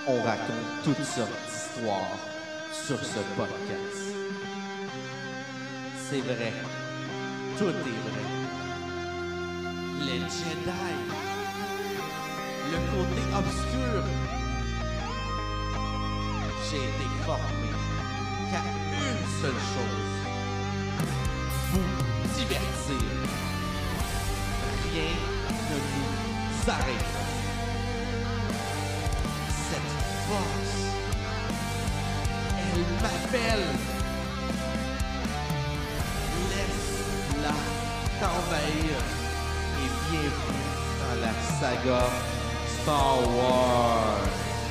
On raconte toutes sortes d'histoires sur ce podcast. C'est vrai. Tout est vrai. Les Jedi. Le côté obscur. J'ai été formé qu'à une seule chose. Vous divertir. Rien ne nous arrêtera. Cette force, elle m'appelle. Laisse-la t'envahir et bienvenue dans la saga Star Wars.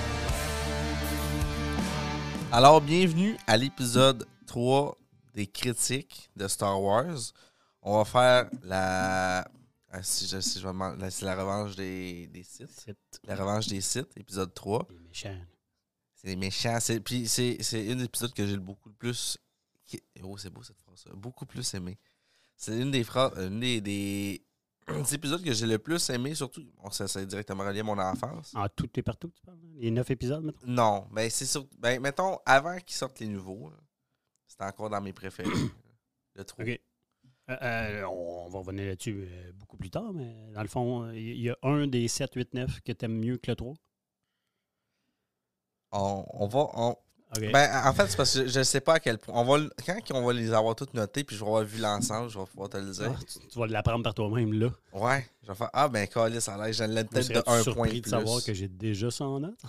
Alors, bienvenue à l'épisode 3 des critiques de Star Wars. On va faire la... c'est la revanche des Sith. La revanche des Sith, épisode 3. Les méchants. C'est les méchants. Puis c'est un épisode que j'ai beaucoup le plus... Oh, c'est beau cette phrase. Beaucoup plus aimé. C'est une des phrases... des épisodes que j'ai le plus aimé, surtout... Ça est directement relié à mon enfance. En tout et partout, tu parles? Les 9 épisodes, maintenant? Non, mais c'est surtout... Ben, mettons, avant qu'ils sortent les nouveaux, là, c'était encore dans mes préférés. Le 3. OK. On va revenir là-dessus beaucoup plus tard, mais dans le fond, il y a un des 7, 8, 9 que tu aimes mieux que le 3. OK. OK. Ben, en fait, c'est parce que je ne sais pas à quel point. Quand on va les avoir toutes notées, puis je vais avoir vu l'ensemble, je vais pouvoir te le dire. Tu vas l'apprendre par toi-même, là. Ouais. Je vais faire « Ah, ben, Calais, ça a l'air, j'en l'aime peut-être de Serais-tu 1 point surpris de de savoir plus. que j'ai déjà ça en note?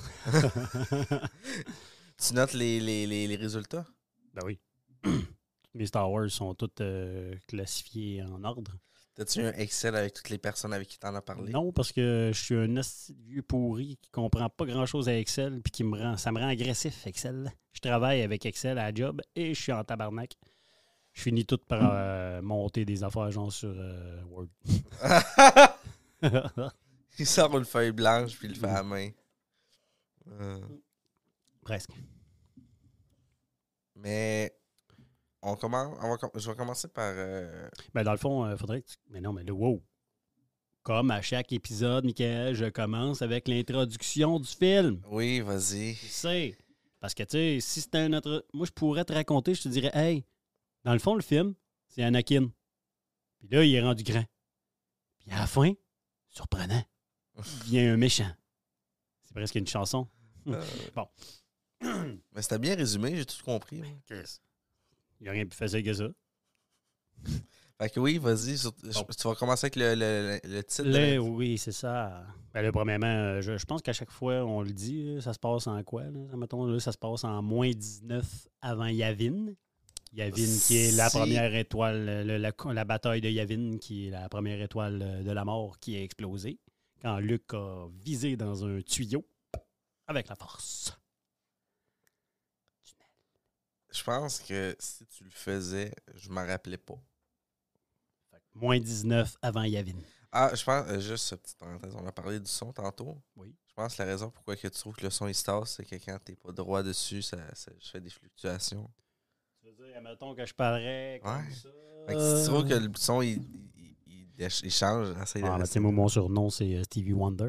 Tu notes les résultats? Ben oui. Mes Star Wars sont toutes classifiées en ordre. T'as-tu un Excel avec toutes les personnes avec qui t'en as parlé? Non, parce que je suis un asti de vieux pourri qui comprend pas grand-chose à Excel puis ça me rend agressif, Excel. Je travaille avec Excel à la job et je suis en tabarnak. Je finis tout par monter des affaires genre sur Word. Il sort une feuille blanche puis il le fait à la main. Presque. Mais je vais commencer par... Ben dans le fond, il faudrait que tu... Mais non, mais là, wow! Comme à chaque épisode, Michael, je commence avec l'introduction du film. Oui, vas-y. Tu sais, parce que, tu sais, si c'était un autre... Moi, je pourrais te raconter, je te dirais, hey, dans le fond, le film, c'est Anakin. Puis là, il est rendu grand. Puis à la fin, surprenant, il vient un méchant. C'est presque une chanson. Bon. Mais c'était bien résumé, j'ai tout compris. Il n'y a rien de plus facile que ça. Fait que oui, vas-y. Tu vas commencer avec le titre. Là, oui, c'est ça. Ben là, premièrement, je pense qu'à chaque fois, on le dit, ça se passe en quoi? Là? Mettons, là, ça se passe en moins 19 avant Yavin. Yavin qui est la première étoile, la bataille de Yavin qui est la première étoile de la mort qui a explosé. Quand Luke a visé dans un tuyau avec la force. Je pense que si tu le faisais, je m'en rappelais pas. Moins 19 avant Yavin. Ah, je pense, juste petite parenthèse, on a parlé du son tantôt. Oui. Je pense que la raison pourquoi que tu trouves que le son il se tasse, c'est que quand t'es pas droit dessus, je fais des fluctuations. Tu veux dire, mettons que je parlerais comme ça. Fait que si tu trouves que le son il change, essaye de rester. Moi, mon surnom, c'est Stevie Wonder.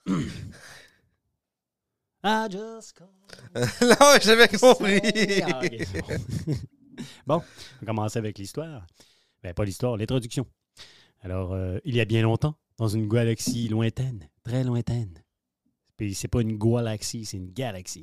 I just call. Non, j'avais compris. Okay. Bon, on va commencer avec l'histoire. Ben, pas l'histoire, l'introduction. Alors, il y a bien longtemps, dans une galaxie lointaine, très lointaine. Puis c'est pas une galaxie, c'est une galaxie.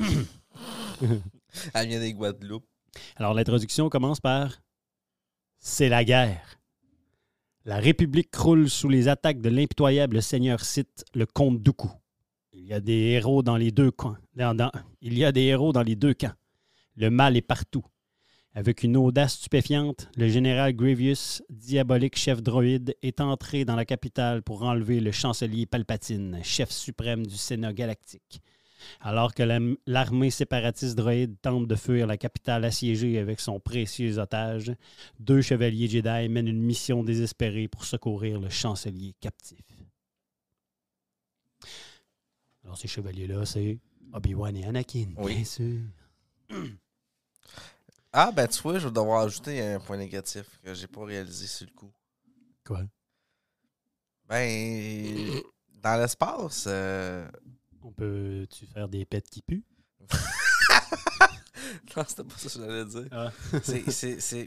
Elle vient des Guadeloupe. Alors, l'introduction commence par « C'est la guerre. La République croule sous les attaques de l'impitoyable seigneur Sith, le comte Dooku. Il y a des héros dans les deux camps. Il y a des héros dans les deux camps. Le mal est partout. Avec une audace stupéfiante, le général Grievous, diabolique chef droïde, est entré dans la capitale pour enlever le chancelier Palpatine, chef suprême du Sénat galactique. Alors que l'armée séparatiste droïde tente de fuir la capitale assiégée avec son précieux otage, 2 chevaliers Jedi mènent une mission désespérée pour secourir le chancelier captif. Alors ces chevaliers-là, c'est Obi-Wan et Anakin, oui. Bien sûr. Ah, ben tu vois, je vais devoir ajouter un point négatif que j'ai pas réalisé sur le coup. Quoi? Ben, dans l'espace, On peut-tu faire des pets qui puent? Non, c'était pas ça que j'allais dire. Ah. C'est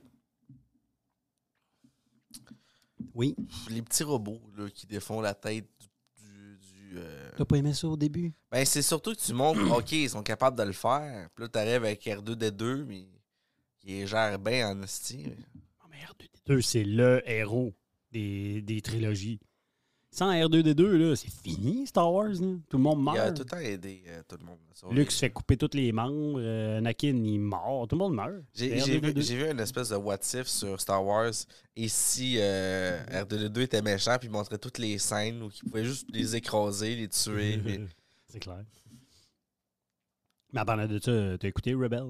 Oui. les petits robots là, qui défont la tête du T'as pas aimé ça au début? Ben, c'est surtout que tu montres, OK, ils sont capables de le faire. Puis là, t'arrives avec R2D2, mais il gère bien en esti. Non, mais R2D2, c'est le héros des trilogies. Sans R2D2, là, c'est fini, Star Wars. Là. Tout le monde Il a meurt. tout le temps aidé tout le monde. Luke se fait couper tous les membres. Anakin, il meurt. Tout le monde meurt. J'ai vu une espèce de what if sur Star Wars. Et si R2D2 était méchant, puis il montrait toutes les scènes où il pouvait juste les écraser, les tuer. mais... C'est clair. Mais en parlant de ça, t'as écouté Rebel?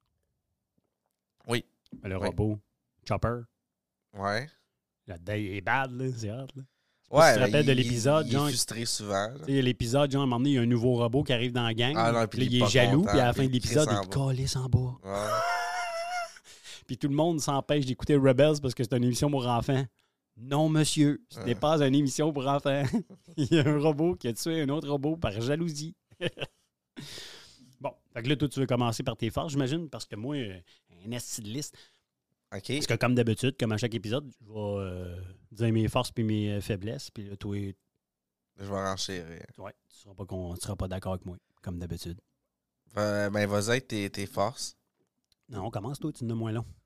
Oui. Le Oui. robot. Chopper. Ouais. Là-dedans, il est bad, là. C'est hot, là. Ouais, tu te rappelles de l'épisode, il genre. est frustré souvent. là. Tu sais, l'épisode, genre, à un moment donné, il y a un nouveau robot qui arrive dans la gang. Ah non, puis puis là, il est il est pas jaloux, content, puis à la puis fin de il l'épisode, crisse il calisse en bas. Ouais. Puis tout le monde s'empêche d'écouter Rebels parce que c'est une émission pour enfants. Non, monsieur, ce n'est pas une émission pour enfants. Il y a un robot qui a tué un autre robot par jalousie. Bon, fait que là, toi, tu veux commencer par tes forces, j'imagine, parce que moi, un esti de liste. OK. Parce que comme d'habitude, comme à chaque épisode, je vais dire mes forces puis mes faiblesses. Puis là, toi, Je vais renchérir. ouais, tu ne seras pas d'accord avec moi, comme d'habitude. Ben, vas-y avec tes forces. Non, commence toi, tu en as moins long.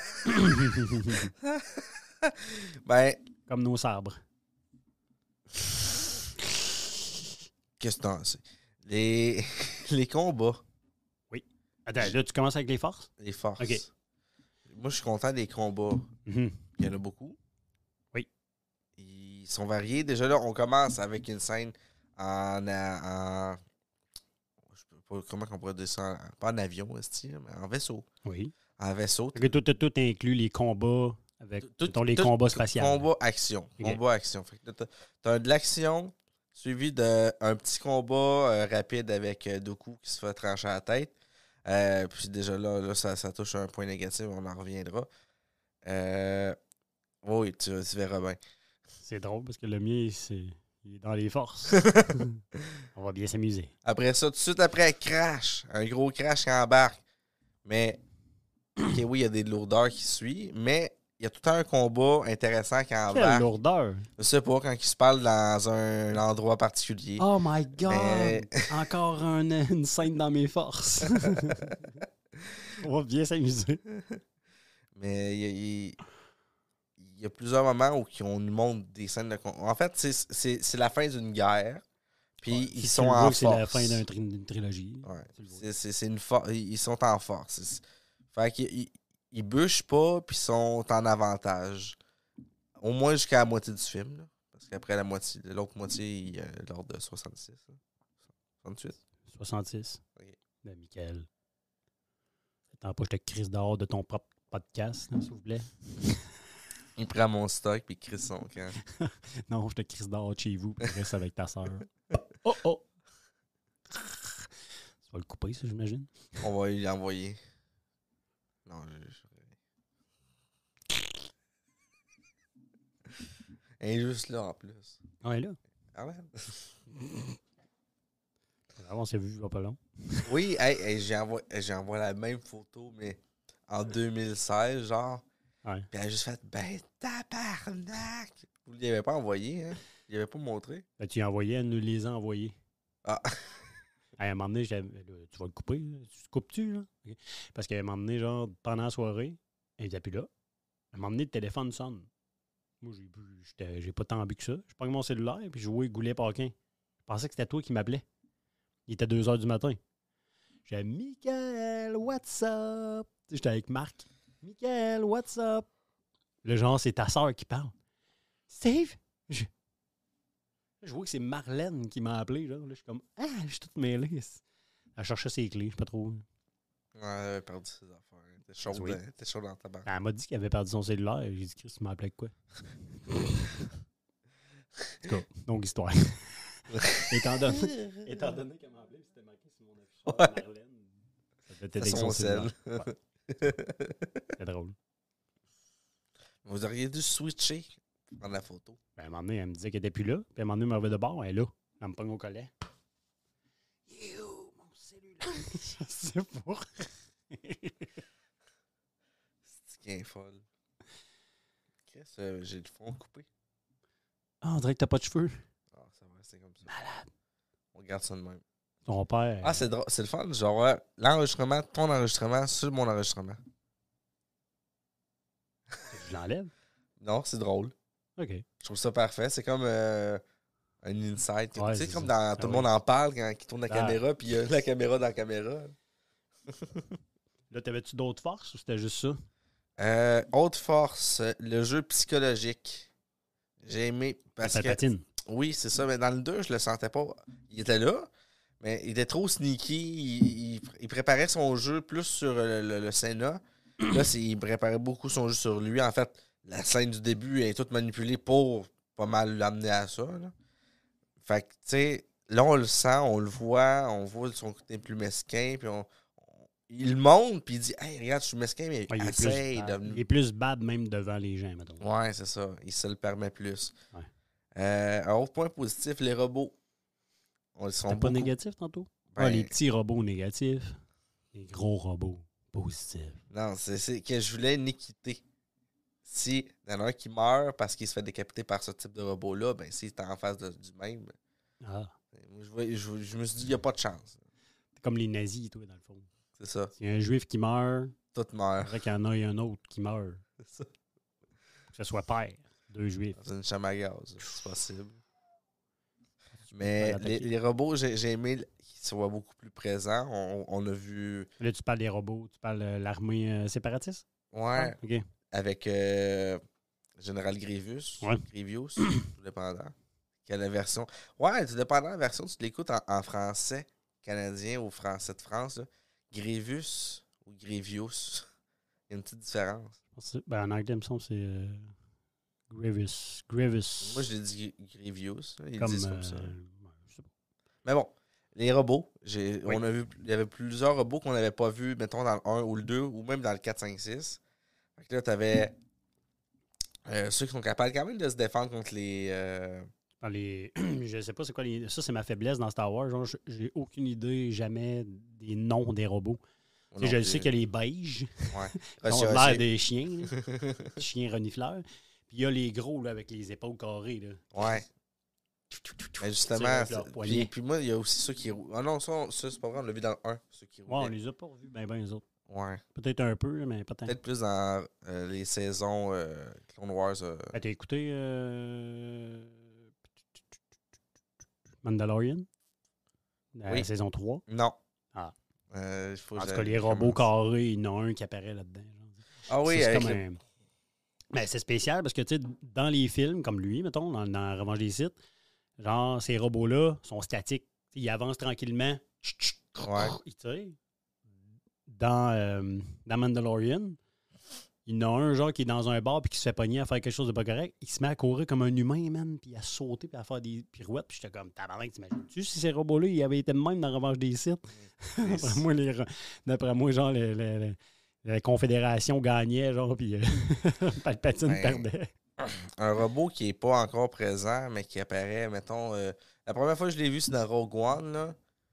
Ben, Comme nos sabres. qu'est-ce que t'en sais? Les combats, Attends, là, tu commences avec les forces? les forces. OK. Moi, je suis content des combats. Mhm. Il y en a beaucoup. Oui. Ils sont variés. Déjà là, on commence avec une scène en je sais pas comment on pourrait dire ça, pas en avion, esti, mais en vaisseau. Oui. En vaisseau. Fait que tout inclut les combats avec mettons, les combats spatiaux. Combat action. OK. Combat action. Fait que t'as de l'action suivi d'un petit combat rapide avec Dooku qui se fait trancher la tête. Puis déjà là ça touche un point négatif, on en reviendra. Oui, tu verras bien. C'est drôle parce que le mien, il est dans les forces. On va bien s'amuser. Après ça, tout de suite après, crash. Un gros crash qui embarque. Mais, OK, oui, il y a des lourdeurs qui suivent, mais il y a tout un combat intéressant qui Quelle embarque. lourdeur! Je sais pas, quand ils se parlent dans un endroit particulier. Oh my God! Mais- Encore une scène dans mes forces. On va bien s'amuser. Mais il y a plusieurs moments où on nous montre des scènes de combat. En fait, c'est la fin d'une guerre. Puis Ouais, ils tu sont le vois en que force. c'est la fin d'une trilogie. Ouais. Tu le vois. C'est une ils sont en force. Fait qu'ils bûchent pas puis sont en avantage. Au moins jusqu'à la moitié du film. Là. Parce qu'après l'autre moitié, il y a l'ordre de 66. Là. 68. 66. OK. De Michael. Attends pas, je te crise dehors de ton propre podcast, là, s'il vous plaît. Il prend mon stock puis il crie son camp. Non, je te crise dehors de chez vous, puis reste avec ta soeur. Oh oh! Tu vas le couper, ça, j'imagine? On va lui envoyer. Non, Elle est juste là en plus. Ouais, là. Arrête. On s'est vu, il va pas long. Oui, hey, j'ai envoyé la même photo, mais en 2016, genre. Ouais. Puis elle a juste fait, ben, tabarnak! Vous ne lui avez pas envoyé, hein? Il avait pas montré. Ben, tu y as envoyé, elle nous les a envoyés. Ah. À un moment donné, tu vas le couper, là. Tu te coupes-tu, là? Okay. Parce qu'à un moment donné, genre, pendant la soirée, elle était plus là. À un moment donné, le téléphone sonne. Moi, j'ai pas tant bu que ça. Je prends mon cellulaire puis je jouais Goulet-Paquin. Je pensais que c'était toi qui m'appelais. Il était 2 h du matin. J'ai dit, Michael, what's up? Tu sais, j'étais avec Marc. Michael, what's up? Le genre, c'est ta soeur qui parle. Steve? Je vois que c'est Marlène qui m'a appelé. Là, je suis comme, je suis toute mêlée. Elle cherchait ses clés, je sais pas trop. Ouais, elle avait perdu ses affaires. T'es chaud dans ta barre. Elle m'a dit qu'elle avait perdu son cellulaire. J'ai dit, Chris, tu m'as appelé avec quoi? En tout cas, longue histoire. étant donné qu'elle m'a appelé, c'était marqué sur mon afficheur. Ouais. Marlène. Ça devait être C'est son sel. Ouais. C'est drôle. Vous auriez dû switcher dans la photo. Ben, à un moment donné, elle me disait qu'elle était plus là. Puis à un moment donné, elle me revient de bord. Elle est là. Elle me pogne au collet. Il est où, mon cellulaire? Je sais pas. C'est qui est folle. Qu'est-ce que j'ai le fond coupé? Ah, on dirait que t'as pas de cheveux. Ah, ça va rester comme ça. Malade. On garde ça de même. Ton père. Ah, c'est drôle. C'est le fun. Genre, ouais, l'enregistrement, ton enregistrement sur mon enregistrement. Je l'enlève? Non, c'est drôle. OK. Je trouve ça parfait. C'est comme un insight. Ouais, tu sais, c'est comme ça. dans Tout le Ah monde oui. en parle quand il tourne la Ah. caméra, puis il y a la caméra dans la caméra. Là, t'avais-tu d'autres forces ou c'était juste ça? Autre force, le jeu psychologique. J'ai aimé parce que. Palpatine. Oui, c'est ça. Mais dans le 2, je le sentais pas. Il était là, mais il était trop sneaky. Il préparait son jeu plus sur le Sénat. Là, il préparait beaucoup son jeu sur lui. En fait, la scène du début est toute manipulée pour pas mal l'amener à ça. Là. Fait que, tu sais, là, on le sent, on le voit, on voit son côté plus mesquin, puis il monte, puis il dit « Hey, regarde, je suis mesquin, mais Ouais, essaye de... il est plus bad même devant les gens, mettons. » Ouais, c'est ça. Il se le permet plus. Ouais. Un autre point positif, les robots. Ils sont C'était pas beaucoup... négatif tantôt? Ben, Les petits robots négatifs. Les gros robots positifs. Non, c'est que je voulais une équité. Si il y en a un qui meurt parce qu'il se fait décapiter par ce type de robot-là, ben s'il est en face du même, Ah. je me suis dit, il n'y a pas de chance. C'est comme les nazis, toi, dans le fond. C'est ça. S'il y a un juif qui meurt, Tout c'est meurt. vrai qu'il y en a un autre qui meurt. C'est ça. Que ce soit père, 2 juifs. C'est une chambre à gaz. C'est possible. Mais pas l'attaquer. les robots, j'ai aimé qu'ils soient beaucoup plus présents. On a vu. Là, tu parles des robots, tu parles de l'armée séparatiste? Ouais. Ah, OK. Avec Général Grievous. Ouais. Grievous, tout dépendant. Quelle version? Ouais, tout dépendant de la version, tu l'écoutes en français canadien ou français de France. Là. Grievous ou Grievous. Il y a une petite différence. En anglais, il me semble que c'est Grievous. Grievous. Moi, je l'ai dit Grievous. Ils comme, disent comme ça. je sais pas. Mais bon, les robots. Oui. On a vu, il y avait plusieurs robots qu'on n'avait pas vus, mettons, dans le 1 ou le 2, ou même dans le 4, 5, 6. Fait que là, tu avais ceux qui sont capables quand même de se défendre contre les... Je sais pas c'est quoi les. Ça, c'est ma faiblesse dans Star Wars. Genre, j'ai aucune idée jamais des noms des robots. Tu sais, je sais qu'il y a les beiges. Ouais. Ils ont l'air des chiens. Là. Chiens renifleurs. Puis il y a les gros là, avec les épaules carrées. Là. Ouais. Mais justement, avec leurs poignets. puis moi, il y a aussi ceux qui roulent. Ah non, ça c'est pas vrai, on l'a vu dans le 1, ceux qui Ouais, roulaient. on les a pas revus, ben les autres. Ouais. Peut-être un peu, mais pas tant. Peut-être plus dans les saisons Clone Wars. T'as écouté Mandalorian? La Oui. saison 3. Non. Ah. Faut En que tout cas, j'aille les robots commencer. carrés, il y en a un qui apparaît là-dedans. Genre. Ah oui, c'est avec comme le- un... Mais c'est spécial parce que, tu sais, dans les films, comme lui, mettons, dans Revanche des Sith, genre, ces robots-là sont statiques. T'sais, ils avancent tranquillement. Ouais. Ils tirent. Dans Mandalorian, il y en a un, genre, qui est dans un bar puis qui se fait pogner à faire quelque chose de pas correct. Il se met à courir comme un humain, man, puis à sauter puis à faire des pirouettes. Puis j'étais comme, tabarnak, t'imagines-tu si ces robots-là, ils avaient été de même dans Revanche des Sith? D'après moi, genre, la Confédération gagnait, genre, puis Palpatine Ben, perdait. Un robot qui est pas encore présent, mais qui apparaît, mettons... la première fois que je l'ai vu, c'est dans Rogue One, là.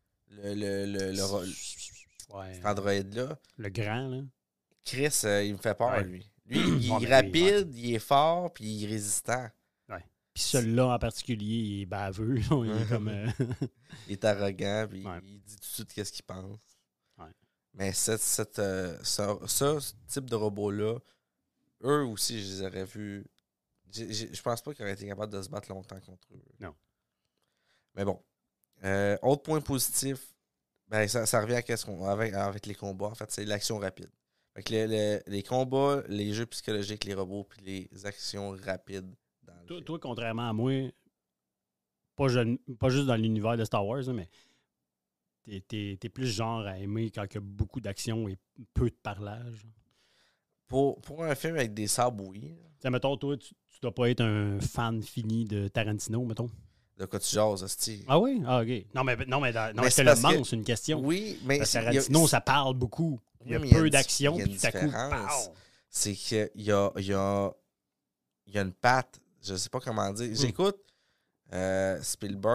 Ouais, Cet androïde-là. le grand, là. Chris, il me fait peur, Ouais. lui. Lui, il Ouais, est mais rapide, il est fort, puis il est résistant. Puis celui-là, en particulier, il est baveux. là. Il est comme... Il est arrogant, puis Ouais. il dit tout de suite qu'est-ce qu'il pense. Ouais. Mais ce type de robot-là, eux aussi, je les aurais vus. Je pense pas qu'ils auraient été capables de se battre longtemps contre eux. Non. Mais bon. Autre point positif, ben ça revient à ce qu'on avec les combats. En fait, c'est l'action rapide. Fait que les combats, les jeux psychologiques, les robots, puis les actions rapides. Dans le film. Toi, contrairement à moi, pas juste dans l'univers de Star Wars, là, mais t'es plus genre à aimer quand il y a beaucoup d'action et peu de parlage. Pour un film avec des sabres, oui. T'sais, mettons, toi, tu dois pas être un fan fini de Tarantino, mettons. De quoi tu jases, hostie. Ah oui? Ah, OK. Non, mais Mais je c'est te le parce que- demande, c'est une question. Oui, mais Parce que il y a- Tarantino, ça parle beaucoup. Il y a Oui, mais il y a peu une- d'action, il y a puis une tout à coup, différence. pow! C'est qu'il y a une patte, je sais pas comment dire. J'écoute Spielberg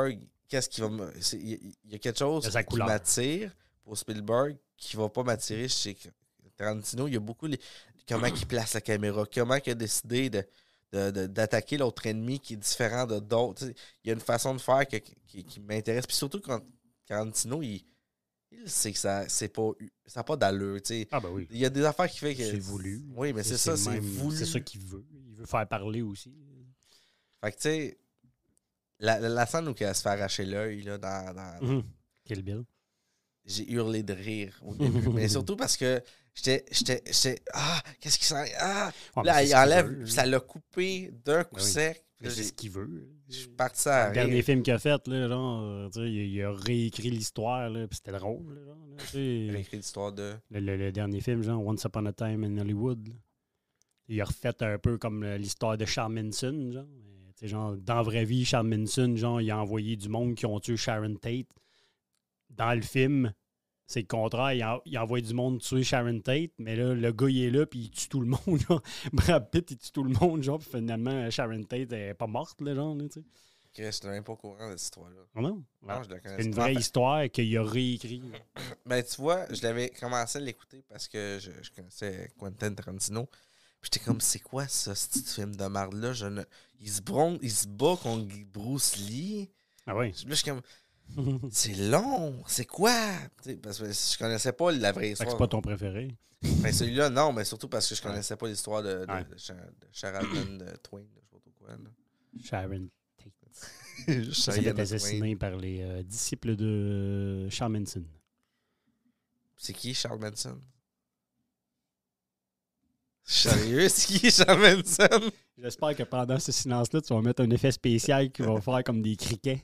qu'est-ce qui va me. Il y a quelque chose sa qui couleur. m'attire pour Spielberg qui va pas m'attirer chez Tarantino. Il y a beaucoup comment il place la caméra, comment il a décidé d'attaquer l'autre ennemi qui est différent de d'autres. T'sais, il y a une façon de faire qui m'intéresse. Puis surtout quand Tarantino, il sait que ça n'a pas d'allure. T'sais. Ah, ben oui. Il y a des affaires qui fait que. C'est voulu. Oui, mais c'est ça, c'est voulu. C'est ça qu'il veut. Il veut faire parler aussi. Fait que, tu sais, la scène où elle se fait arracher l'œil, là, dans Kill Bill. j'ai hurlé de rire au début. Mais surtout parce que j'étais qu'est-ce qu'il s'en... Ah! Ouais, Là, mais il c'est enlève, ce qu'il veut, ça l'a coupé d'un coup Ben oui. sec. Mais Là, c'est ce qu'il veut. je suis parti à Le dernier rire. film qu'il a fait, là, genre, tu sais, il a réécrit l'histoire, là, puis c'était drôle. Là, genre, là, tu sais. J'ai écrit l'histoire de... Le dernier film, genre Once Upon a Time in Hollywood. Là. Il a refait un peu comme l'histoire de Charles Manson, genre. Mais, tu sais, genre, dans la vraie vie, Charles Manson, genre, il a envoyé du monde qui ont tué Sharon Tate. Dans le film, c'est le contraire. Il a envoyé du monde tuer Sharon Tate, mais là, le gars, il est là, puis il tue tout le monde, genre. Brad Pitt, il tue tout le monde, genre, puis finalement, Sharon Tate est pas morte, là, genre, là, tu sais. Je n'étais même pas au courant de cette histoire-là. Oh non? Non, je la connaissais C'est une pas. vraie En fait, histoire qu'il a réécrit. ben, tu vois, je l'avais commencé à l'écouter parce que je connaissais Quentin Tarantino. Puis j'étais comme, c'est quoi ça, ce petit film de marde-là? Il se bat contre Bruce Lee. Ah oui? Là, je suis comme, c'est long, c'est quoi? T'sais, parce que je connaissais pas la vraie Fait que histoire. c'est pas ton préféré. Ben, celui-là, non, mais surtout parce que je connaissais pas l'histoire de Ouais. Sheridan Twain. Je sais pas trop quoi. Là. Sharon Tate. Juste Ça s'est Sheridan fait Twain. assassiner par les disciples de Charles Manson. C'est qui Charles Manson? Sérieux, c'est qui Charles Manson? J'espère que pendant ce silence-là, tu vas mettre un effet spécial qui va faire comme des criquets.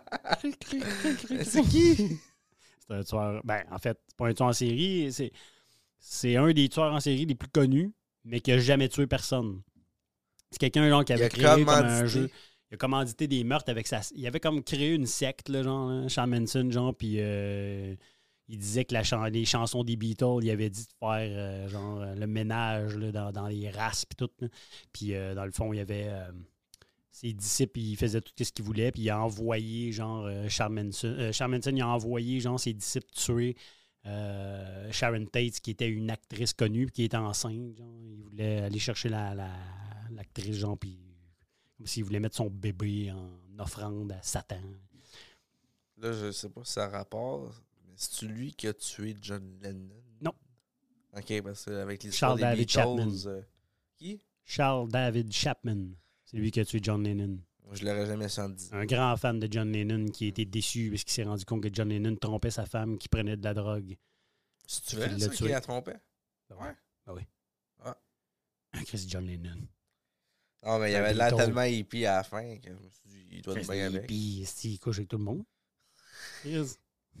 C'est qui? C'est un tueur. Ben, en fait, c'est pas un tueur en série. C'est un des tueurs en série les plus connus, mais qui n'a jamais tué personne. C'est quelqu'un genre, qui avait créé comme un jeu. Il a commandité des meurtres avec sa. Il avait comme créé une secte, là, genre, hein, Charles Manson, genre, puis il disait que les chansons des Beatles, il avait dit de faire genre le ménage là, dans les races puis tout. Là. Puis dans le fond, il y avait ses disciples, il faisait tout ce qu'il voulait, puis il a envoyé genre Charles Manson. Charles Manson, il a envoyé genre ses disciples tuer Sharon Tate, qui était une actrice connue, puis qui était enceinte. Genre, il voulait aller chercher l'actrice, genre, puis comme s'il voulait mettre son bébé en offrande à Satan. Là, je sais pas si ça a rapport. C'est-tu lui qui a tué John Lennon? Non. OK, parce que avec l'histoire Charles des David Beatles... Chapman. Qui? Charles David Chapman. C'est lui qui a tué John Lennon. Je l'aurais jamais senti. Un grand fan de John Lennon qui a été déçu parce qu'il s'est rendu compte que John Lennon trompait sa femme qui prenait de la drogue. Si tu veux, ça tué. qui la trompait? Ouais. Ah oui. Ah. Chris John Lennon. Non, mais il y avait de l'air tellement hippie à la fin que je me suis dit, il doit être bien avec. Puis il couche avec tout le monde. Yes.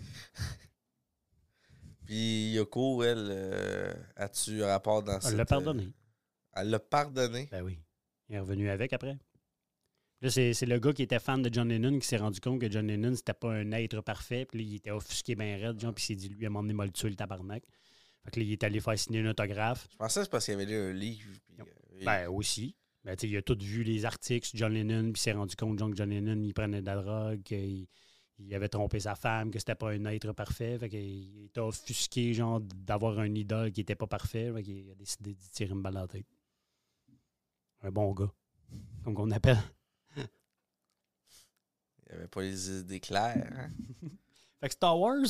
Puis Yoko, elle, as-tu rapport dans cette... Elle l'a pardonné. Elle l'a pardonné? Ben oui. Il est revenu avec après. Là, c'est le gars qui était fan de John Lennon qui s'est rendu compte que John Lennon, c'était pas un être parfait. Puis là, il était offusqué bien raide, genre, puis il s'est dit, lui, à un moment donné, m'a le tué, le tabarnak. Fait que là, il est allé faire signer un autographe. Je pensais que c'est parce qu'il avait lu un livre. Puis, Ben aussi. Ben, il a tout vu les articles sur John Lennon, puis il s'est rendu compte genre, que John Lennon, il prenait de la drogue, qu'il avait trompé sa femme, que c'était pas un être parfait. Fait qu'il était offusqué genre, d'avoir un idole qui était pas parfait. Fait qu'il a décidé de tirer une balle dans la tête. Un bon gars. Comme qu'on appelle. Il avait pas les idées claires. Hein? Fait que Star Wars.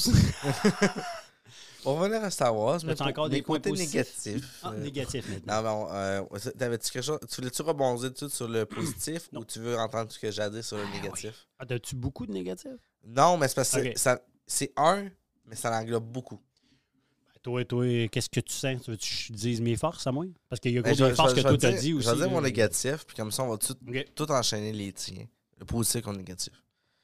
On va revenir à Star Wars, mais T'as encore des côtés points positifs? négatifs. Ah, négatif maintenant. Non, mais t'avais-tu quelque chose? Tu voulais-tu rebondir tout de suite sur le positif Non. ou tu veux entendre ce que j'ai à dire sur le négatif? Ah, as-tu beaucoup de négatifs? Non, mais c'est parce que Ok. c'est un, mais ça l'englobe beaucoup. Toi, qu'est-ce que tu sens? Tu veux que je dise mes forces à moi? Parce qu'il y a Ben, gros des forces que toi t'as dit aussi. Je vais dire là. mon négatif, puis comme ça, on va Ok. tout enchaîner les tiens. Le positif contre le négatif.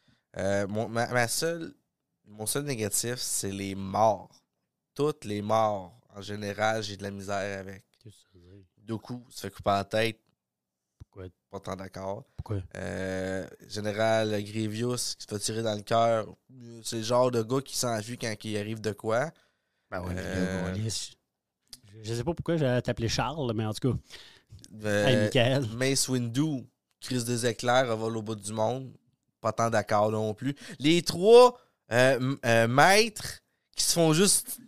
Mon seul négatif, c'est les morts. Toutes les morts, en général, j'ai de la misère avec. Qu'est-ce que ça veut dire? Doku se fait couper la tête. Pourquoi? Pas tant d'accord. Pourquoi? Général Grievous qui se fait tirer dans le cœur. C'est le genre de gars qui s'enfuit quand il arrive de quoi. Ben ouais, je sais pas pourquoi j'allais t'appeler Charles, mais en tout cas. Hey, Michael. Mace Windu, crise des éclairs, vole au bout du monde. pas tant d'accord non plus. Les 3 maîtres qui se font juste...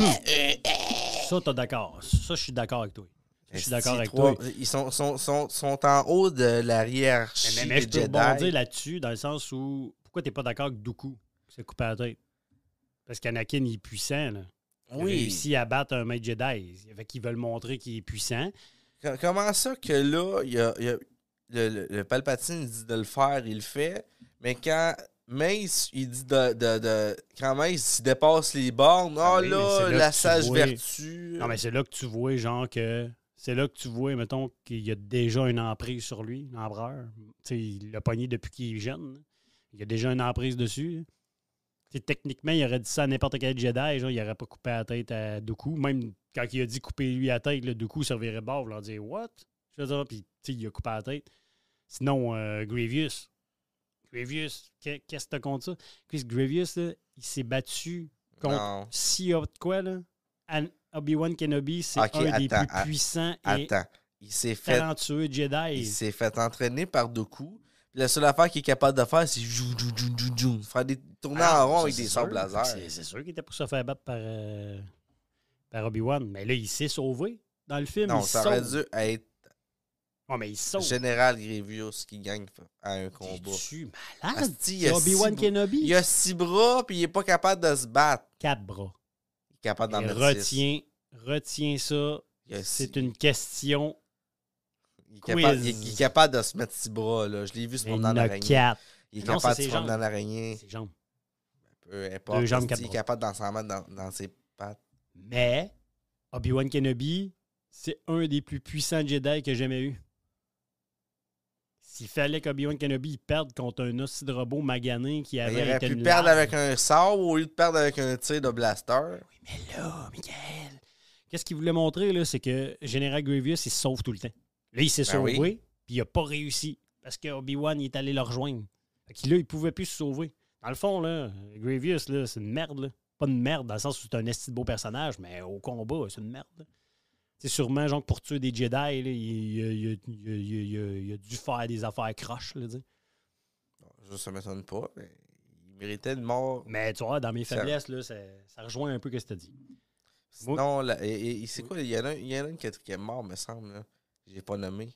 Ça, t'es d'accord. Ça, je suis d'accord avec toi. Je suis d'accord avec toi. toi. Ils sont en haut de la hiérarchie Mais je des peux rebondir Jedi. là-dessus, dans le sens où... Pourquoi t'es pas d'accord avec Dooku qui s'est coupé la tête? Parce qu'Anakin, il est puissant, là. Il a réussi à battre un maître Jedi. Fait qu'ils veulent montrer qu'il est puissant. Comment ça que là, il y a le Palpatine dit de le faire, il le fait, mais quand Mace, il dit quand Mace il dépasse les bornes, Oui, mais c'est là la que tu sage vois. vertu. Non, mais c'est là que tu vois, genre, que... C'est là que tu vois, mettons, qu'il y a déjà une emprise sur lui, l'empereur. Tu sais, il l'a pogné depuis qu'il est jeune. Là. Il y a déjà une emprise dessus. Tu sais, techniquement, il aurait dit ça à n'importe quel Jedi, genre, il n'aurait pas coupé la tête à Dooku. Même quand il a dit couper lui la tête, là, Dooku servirait de bord, leur dire « What? » Je veux dire, puis tu sais, il a coupé la tête. Sinon, Grievous. Grievous, qu'est-ce que t'as contre ça? Chris Grievous, là, il s'est battu contre Non. s'il y a de quoi, là? Obi-Wan Kenobi, c'est Ok, un des attends, plus puissants et Attends, il s'est fait talentueux Jedi. il s'est fait entraîner par Dooku. Puis la seule affaire qu'il est capable de faire, c'est faire des tournées en rond avec des sabres laser. C'est sûr qu'il était pour se faire battre par Obi-Wan. Mais là, il s'est sauvé dans le film. Non, il ça sauve. aurait dû être Ouais, mais il sauve. Général Grievous qui gagne à un combat. Es-tu malade? Asti, il C'est a Obi-Wan 6 Kenobi? Il a 6 bras, puis il est pas capable de se battre. 4 bras. Il est capable d'en Et mettre 6. retiens ça. Il a C'est six- une question. il est capable, quiz. il est capable de se mettre 6 bras. Là. Je l'ai vu se Il promener y en dans a l'araignée. 4. Il est Non, capable c'est de se ses promener dans jambes. l'araignée. Ses jambes. Peu importe. 2 jambes, Asti, 4 il est bras. capable d'en s'en mettre dans ses pattes. Mais Obi-Wan Kenobi, c'est un des plus puissants Jedi que j'ai jamais eu. S'il fallait qu'Obi-Wan Kenobi perde contre un hostie de robot magané qui Il avait aurait été pu une perdre lame. avec un sabre au lieu de perdre avec un tir de blaster. Oui, mais là, Michael, qu'est-ce qu'il voulait montrer, là, c'est que Général Grievous, il se sauve tout le temps. Là, il s'est sauvé, oui. puis il n'a pas réussi. Parce que Obi-Wan, il est allé le rejoindre. Fait que là, il ne pouvait plus se sauver. Dans le fond, là, Grievous, là, c'est une merde. Là. Pas une merde dans le sens où c'est un esti de beau personnage, mais au combat, c'est une merde. C'est sûrement, genre, pour tuer des Jedi, là, il a dû faire des affaires croches, là, t'sais. Ça m'étonne pas. Mais il méritait une mort. Mais tu vois, dans mes Ça- faiblesses, là, ça rejoint un peu ce que tu as dit. Sinon, c'est quoi? Il y en a une qui est morte, me semble. Là. J'ai pas nommé.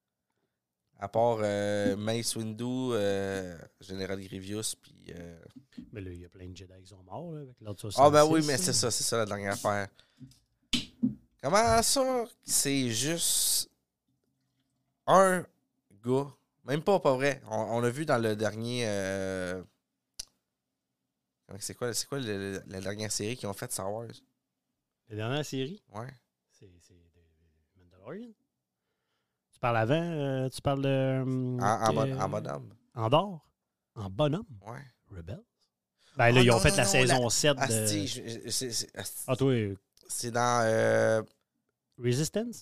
À part Mace Windu, Général Grievous, puis... Mais là, il y a plein de Jedi qui sont morts, là, avec l'ordre 66. Ah ben oui, mais c'est ça la dernière affaire. Comment ça, c'est juste un gars? Même pas vrai. On l'a vu dans le dernier... C'est quoi la dernière série qu'ils ont faite Star Wars? La dernière série, Ouais. c'est de Mandalorian. Tu parles avant, tu parles de... En bonhomme. Andorre? En bonhomme? Ouais. Rebels? Ben là, Oh ils ont non, fait non, la non, saison 7 de... Asti, Ah, toi, c'est dans Resistance?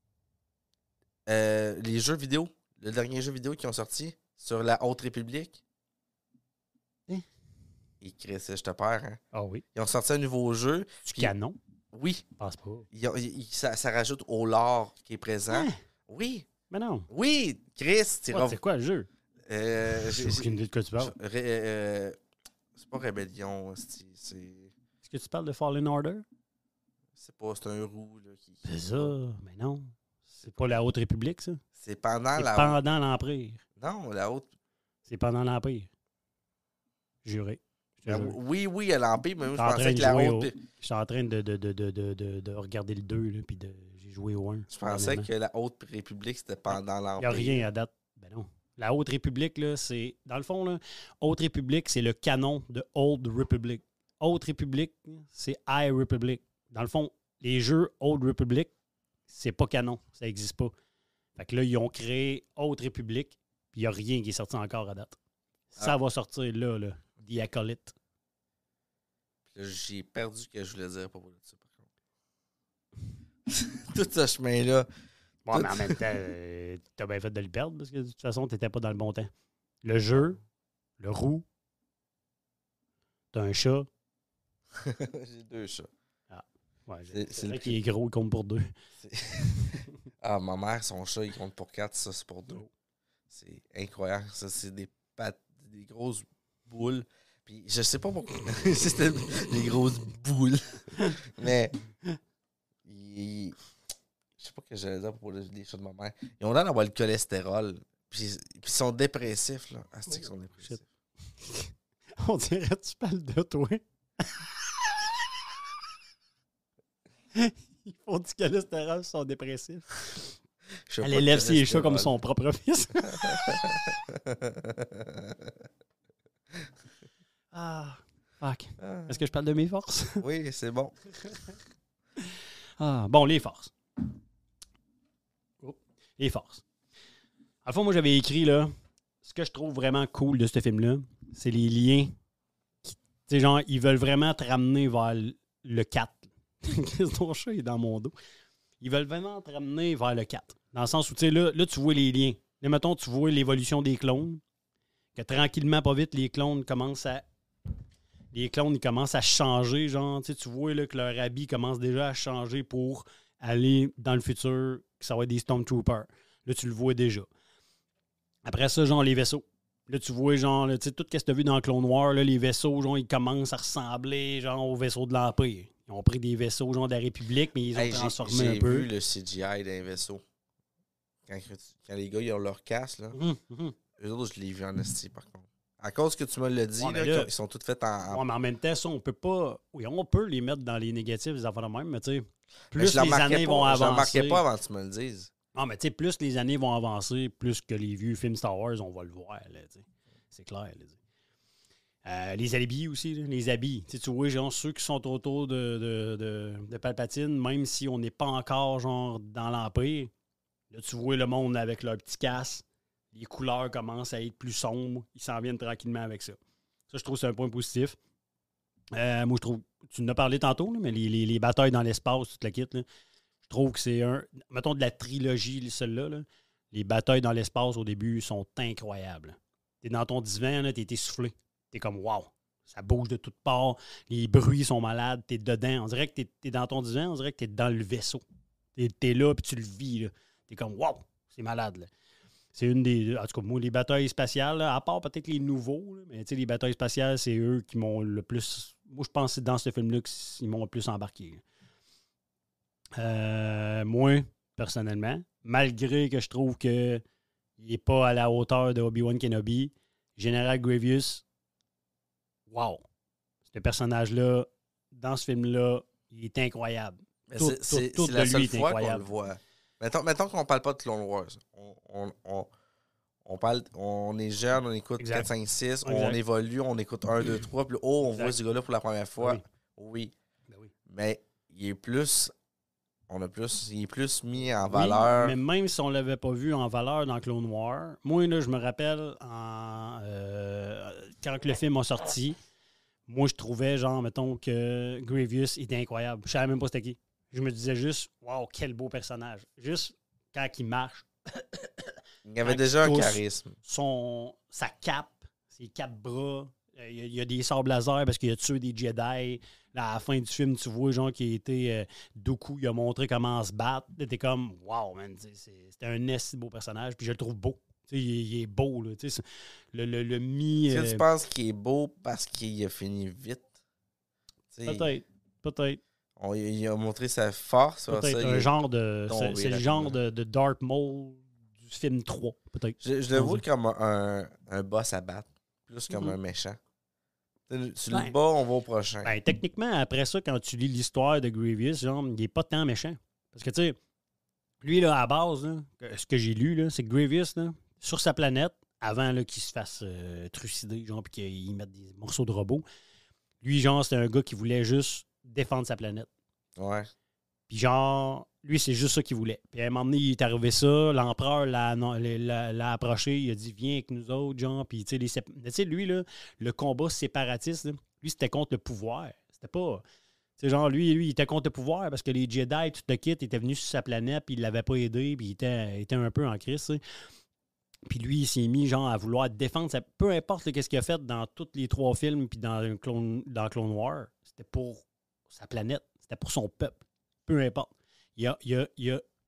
les jeux vidéo. Le dernier jeu vidéo qui ont sorti sur la Haute République. Hein? Et Chris, je te perds, hein. Ah oui. Ils ont sorti un nouveau jeu. Du Puis- canon? Oui. Je pense pas. Ça rajoute au lore qui est présent. Hein? Oui. Mais non. Oui, Chris, C'est quoi le jeu? J'ai aucune idée de quoi tu parles. c'est pas Rébellion, c'est Est-ce que tu parles de Fallen Order? c'est un roux là, qui C'est ça, mais non. C'est pas la Haute République, ça. c'est pendant C'est la pendant l'Empire. non, la haute. C'est pendant l'Empire. Juré. Je te jure. Oui, elle empire, mais moi, je T'es en pensais train que de la jouer haute. Je suis en train de regarder le 2, là, puis j'ai joué au 1. Je pensais que la Haute République, c'était pendant Il n'y a l'Empire. rien à date. Ben non. La Haute République, là, c'est... Dans le fond, là, Haute République, c'est le canon de Old Republic. Haute République, c'est High Republic. Dans le fond, les jeux Old Republic, c'est pas canon. Ça n'existe pas. Fait que là, ils ont créé Haute République, puis il n'y a rien qui est sorti encore à date. Ça va sortir là, The Acolyte. Puis là, j'ai perdu ce que je voulais dire à propos de ça, par contre. Tout ce chemin-là. Bon, mais en même temps, t'as bien fait de le perdre parce que de toute façon, t'étais pas dans le bon temps. Le jeu, le roux, t'as un chat. J'ai 2 chats. Ouais, C'est vrai le qu'il est gros, il compte pour 2. Ah, ma mère, son chat, il compte pour 4, ça, c'est pour 2. C'est incroyable. Ça, c'est des grosses boules. Puis je sais pas pourquoi. C'était des grosses boules. Mais je sais pas ce que j'allais dire pour les choses de ma mère. Ils ont l'air d'avoir le cholestérol. Puis ils sont dépressifs, là. Ah, c'est qu'ils sont dépressifs. On dirait que tu parles de toi. Ils font du cholestérol, ils sont dépressifs. Elle élève ses chats comme son propre fils. Ah, fuck. Est-ce que je parle de mes forces? Oui, c'est bon. Ah, bon, les forces. Oh, les forces. À fond, moi, j'avais écrit, là, ce que je trouve vraiment cool de ce film-là, c'est les liens. Tu sais, genre, ils veulent vraiment te ramener vers le 4. Qu'est-ce que ton chat est dans mon dos? Ils veulent vraiment te ramener vers le 4. Dans le sens où, tu sais, là, tu vois les liens. Là, mettons, tu vois l'évolution des clones. Que tranquillement, pas vite, les clones, ils commencent à changer. Genre, tu vois là, que leur habit commence déjà à changer pour aller dans le futur, que ça va être des Stormtroopers. Là, tu le vois déjà. Après ça, genre, les vaisseaux. Là, tu vois, genre, là, tout ce que tu as vu dans Clone Wars, là, les vaisseaux, genre, ils commencent à ressembler, genre, aux vaisseaux de l'Empire. Ils ont pris des vaisseaux, genre, de la République, mais ils ont transformé un peu. J'ai vu le CGI d'un vaisseau. Quand les gars, ils ont leur casse, là. Eux autres, je l'ai vu en esti, par contre. À cause que tu me l'as dit, là, ils sont tous faits en... Ouais, mais en même temps, ça, on peut pas... Oui, on peut les mettre dans les négatifs, les affaires de même, mais tu sais, plus les années vont avancer... Je ne remarquais pas avant que tu me le dises. Non, mais tu sais, plus les années vont avancer, plus que les vieux films Star Wars, on va le voir, là, tu sais. C'est clair, là. Les habits aussi, là, les habits. Tu vois, genre, ceux qui sont autour de Palpatine, même si on n'est pas encore, genre, dans l'Empire, là, tu vois le monde avec leur petit casque. Les couleurs commencent à être plus sombres. Ils s'en viennent tranquillement avec ça. Ça, je trouve que c'est un point positif. Moi, je trouve... Tu en as parlé tantôt, là, mais les batailles dans l'espace, toute la kit, là, je trouve que c'est un... Mettons de la trilogie, celle-là, là, les batailles dans l'espace, au début, sont incroyables. T'es dans ton divan, là, t'es essoufflé. T'es comme, wow, ça bouge de toutes parts. Les bruits sont malades. T'es dedans. On dirait que t'es dans ton divan, on dirait que t'es dans le vaisseau. T'es là, puis tu le vis, là. T'es comme, wow, c'est malade, là. C'est une des... En tout cas, moi, les batailles spatiales, là, à part peut-être les nouveaux, là, mais les batailles spatiales, c'est eux qui m'ont le plus... Moi, je pense que c'est dans ce film-là qu'ils m'ont le plus embarqué. Moi, personnellement, malgré que je trouve qu'il n'est pas à la hauteur de Obi-Wan Kenobi, Général Grievous, wow! Ce personnage-là, dans ce film-là, il est incroyable. C'est la seule fois qu'on le voit. Mettons qu'on ne parle pas de Clone Wars. On est jeune, on écoute 4, 5, 6, on évolue, on écoute 1, 2, 3, puis on voit ce gars-là pour la première fois. Oui. Ben oui. Mais il est plus... il est plus mis en valeur. Mais même si on ne l'avait pas vu en valeur dans Clone Wars, moi, là, je me rappelle quand le film a sorti, moi, je trouvais, genre, mettons, que Grievous était incroyable. Je ne savais même pas c'était qui. Je me disais juste, wow, quel beau personnage. Juste quand il marche. Il y avait déjà un charisme. Sa cape, ses 4 bras. Il y a des sables laser parce qu'il a tué des Jedi. Là, à la fin du film, tu vois, genre, qui était Dooku, il a montré comment se battre. T'es comme, wow, man, c'était un si beau personnage. Puis je le trouve beau. Il est beau, là. Le mi. Est-ce que tu penses qu'il est beau parce qu'il a fini vite? Peut-être. Il a montré sa force. Peut-être c'est le genre de Darth Maul du film 3, peut-être. Je le vois comme un boss à battre, plus comme un méchant. Tu le bats, on va au prochain. Ben, techniquement, après ça, quand tu lis l'histoire de Grievous, genre, il n'est pas tant méchant. Parce que, tu sais, lui, là, à la base, là, ce que j'ai lu, là, c'est que Grievous, là, sur sa planète, avant là, qu'il se fasse trucider, genre, puis qu'il mette des morceaux de robots, lui, genre, c'était un gars qui voulait juste défendre sa planète. Ouais. Puis genre, lui, c'est juste ça qu'il voulait. Puis à un moment donné, il est arrivé ça, l'empereur l'a approché, il a dit « Viens avec nous autres, genre. » Puis tu sais, lui, là, le combat séparatiste, là, lui, c'était contre le pouvoir. C'était pas... Tu sais, genre, lui, il était contre le pouvoir parce que les Jedi, tout le kit, étaient venus sur sa planète, puis il l'avait pas aidé, puis il était un peu en crise, tu sais. Puis lui, il s'est mis, genre, à vouloir défendre. Peu importe qu'est-ce qu'il a fait dans tous les 3 films, puis dans Clone Wars, c'était pour sa planète. C'était pour son peuple. Peu importe. Il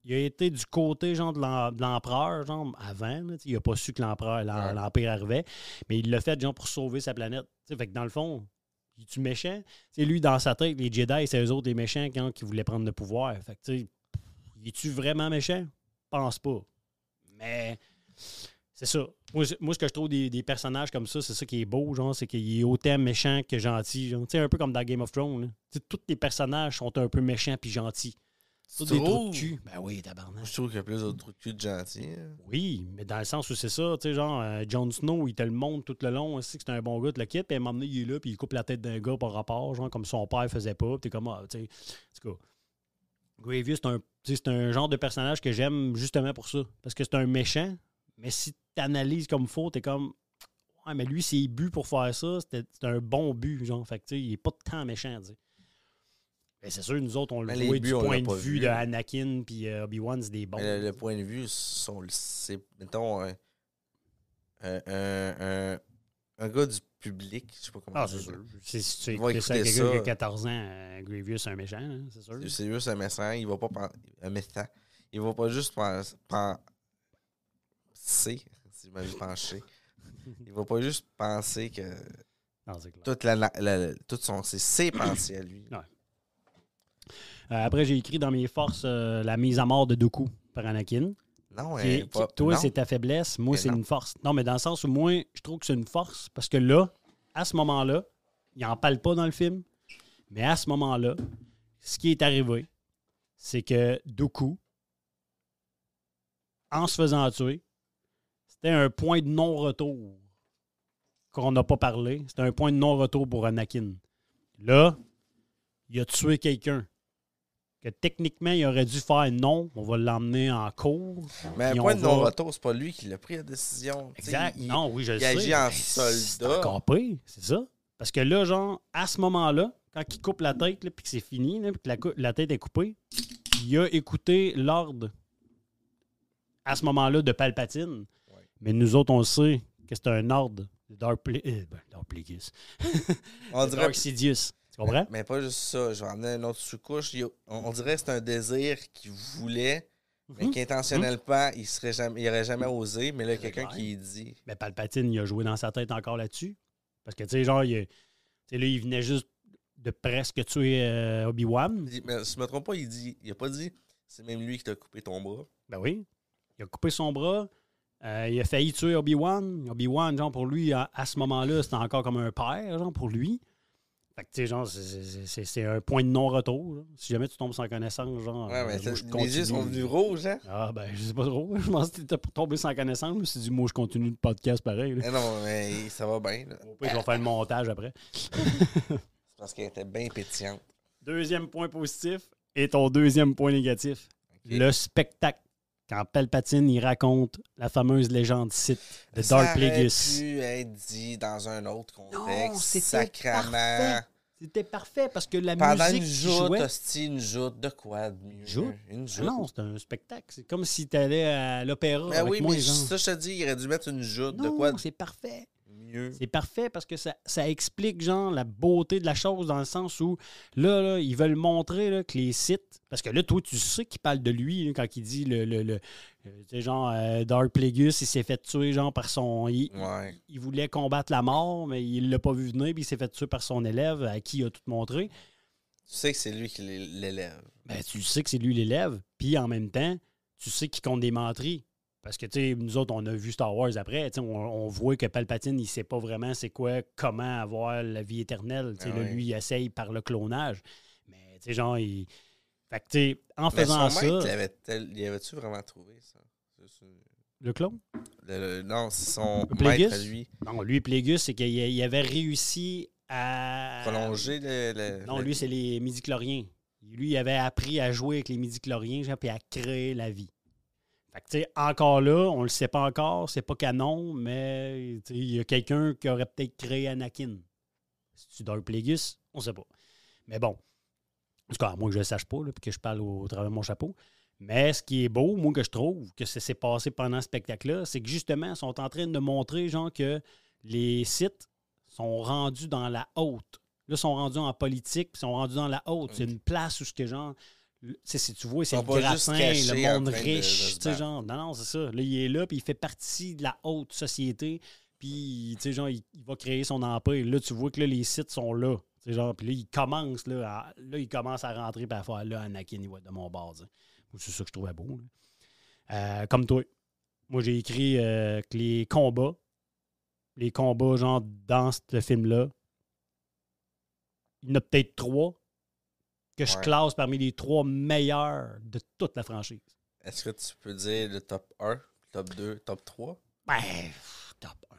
il a été du côté genre de l'empereur, genre avant. Là, il n'a pas su que l'Empire arrivait, mais il l'a fait genre pour sauver sa planète. T'sais, fait que dans le fond, il est-tu méchant? T'sais, lui, dans sa tête, les Jedi, c'est eux autres les méchants quand qui voulaient prendre le pouvoir. Fait que, t'sais, il est-tu vraiment méchant? Pense pas. Mais c'est ça. Moi, ce que je trouve des personnages comme ça, c'est ça qui est beau, genre, c'est qu'il est autant méchant que gentil. Genre. Un peu comme dans Game of Thrones. Tous les personnages sont un peu méchants puis gentils. Tous des trous de cul. Ben oui, tabarnak. Je trouve qu'il y a plus de trous de cul de gentils. Hein. Oui, mais dans le sens où c'est ça, tu sais, genre, Jon Snow, il te le montre tout le long, aussi, que c'est un bon gars, le kit, puis à un moment donné, il est là, puis il coupe la tête d'un gars par rapport, genre, comme son père faisait pas, puis t'es comme, tu sais, en tout cas. Grievous, c'est un genre de personnage que j'aime justement pour ça, parce que c'est un méchant, mais si t'analyses comme faut, t'es comme, ouais, mais lui, c'est but pour faire ça, c'est un bon but, genre, fait que, tu sais, il est pas tant méchant, tu sais. Ben, c'est sûr, nous autres, on le voit du point de vue de Anakin puis Obi-Wan, c'est des bons. Le point de vue, c'est, mettons, un gars du public, je sais pas comment c'est dire. sûr. Si tu écoutes ça à quelqu'un qui a 14 ans, Grievous, c'est un méchant, hein, c'est sûr. C'est juste un méchant, il va pas un méchant. Il va pas juste penser, si je m'avais penché. Il va pas juste penser que non, c'est clair. c'est ses pensées à lui. Ouais. Après, j'ai écrit dans mes forces la mise à mort de Dooku par Anakin. Non, toi, c'est ta faiblesse. Moi, c'est une force. Non, mais dans le sens où moi, je trouve que c'est une force parce que là, à ce moment-là, il n'en parle pas dans le film, mais à ce moment-là, ce qui est arrivé, c'est que Dooku, en se faisant tuer, c'était un point de non-retour qu'on n'a pas parlé. C'était un point de non-retour pour Anakin. Là, il a tué quelqu'un. Que techniquement, il aurait dû faire non, on va l'emmener en cours. Mais un point de non-retour, c'est pas lui qui l'a pris la décision. Exact. Non, oui, je le sais. Il agit en soldat. C'est encore pire, c'est ça. Parce que là, genre, à ce moment-là, quand il coupe la tête, puis que c'est fini, puis que la tête est coupée, il a écouté l'ordre, à ce moment-là, de Palpatine. Ouais. Mais nous autres, on le sait que c'est un ordre de Darth Plagueis. On dirait Darth Sidious. Tu comprends? Mais pas juste ça. Je vais amener une autre sous-couche. On dirait que c'est un désir qu'il voulait, mais qu'intentionnellement, il n'aurait jamais osé. Mais là, quelqu'un qui dit... Mais Palpatine, il a joué dans sa tête encore là-dessus. Parce que, tu sais, genre, là, il venait juste de presque tuer Obi-Wan. Mais si je ne me trompe pas, il n'a pas dit c'est même lui qui t'a coupé ton bras. Ben oui. Il a coupé son bras. Il a failli tuer Obi-Wan. Obi-Wan, genre, pour lui, à ce moment-là, c'était encore comme un père, genre, pour lui. Fait que, tu sais, genre, c'est un point de non-retour. Là. Si jamais tu tombes sans connaissance, genre. Ouais, mais les yeux sont venus rouges, hein? Ah, ben, je sais pas trop. Je pense que t'étais pour tomber sans connaissance. Mais c'est du mot, je continue le podcast pareil. Mais non, mais ça va bien. Là. Au pire, je vais faire le montage après. C'est parce qu'elle était bien pétillante. Deuxième point positif et ton deuxième point négatif. Okay. Le spectacle. Quand Palpatine, il raconte la fameuse légende Sith de Darth Plagueis. Ça aurait pu être dit dans un autre contexte. Non, sacrément. Parfait. C'était parfait parce que la pendant musique jouait... une joute de quoi de mieux? Une joute? Ah non, c'est un spectacle. C'est comme si tu allais à l'opéra avec oui, moi. Mais ça, je te dis, il aurait dû mettre une joute de quoi? Non, c'est parfait. Mieux. C'est parfait parce que ça explique, genre, la beauté de la chose dans le sens où, là ils veulent montrer là, que les Sith... Parce que là, toi, tu sais qu'il parle de lui là, quand il dit tu sais, genre, Darth Plagueis, il s'est fait tuer, genre, par son... Il voulait combattre la mort, mais il l'a pas vu venir, puis il s'est fait tuer par son élève, à qui il a tout montré. Tu sais que c'est lui qui l'élève. Ben, tu sais que c'est lui l'élève, puis en même temps, tu sais qu'il compte des menteries. Parce que, tu sais, nous autres, on a vu Star Wars après. On voit que Palpatine, il sait pas vraiment c'est quoi, comment avoir la vie éternelle. Ah là, lui, il essaye par le clonage. Mais, tu sais, genre, il... Fait que, tu sais, en faisant ça... Il avait-tu vraiment trouvé ça? Le clone? Non, c'est son Plagueis? maître à lui. Non, lui, Plagueis, c'est qu'il avait réussi à... Prolonger Non, lui, c'est les midi-chloriens. Lui, il avait appris à jouer avec les midi-chloriens, puis à créer la vie. Fait que, tu sais, encore là, on le sait pas encore, c'est pas canon, mais il y a quelqu'un qui aurait peut-être créé Anakin. C'est-tu Darth Plagueis? On sait pas. Mais bon, en tout cas, à moins que je le sache pas, là, puis que je parle au travers de mon chapeau. Mais ce qui est beau, moi, que je trouve, que ça s'est passé pendant ce spectacle-là, c'est que justement, ils sont en train de montrer, genre, que les Sith sont rendus dans la haute. Là, ils sont rendus en politique, puis ils sont rendus dans la haute. Okay. C'est une place où, genre, Si tu vois, c'est Ils le sont pas juste gratin, cachés le en monde train de riche. se Tu sais, battre. genre, non, c'est ça. Là, il est là, puis il fait partie de la haute société. Puis, tu sais, genre, il va créer son empire. Là, tu vois que là, les sites sont là. Tu sais, genre, puis là, il commence, il commence à rentrer par à faire, là, Anakin, il va être de mon bord. Tu sais. C'est ça que je trouvais beau. Là. Comme toi. Moi, j'ai écrit que les combats, genre, dans ce film-là, il y en a peut-être 3 que je Ouais. classe parmi les 3 meilleurs de toute la franchise. Est-ce que tu peux dire le top 1, top 2, top 3? Ben, top 1.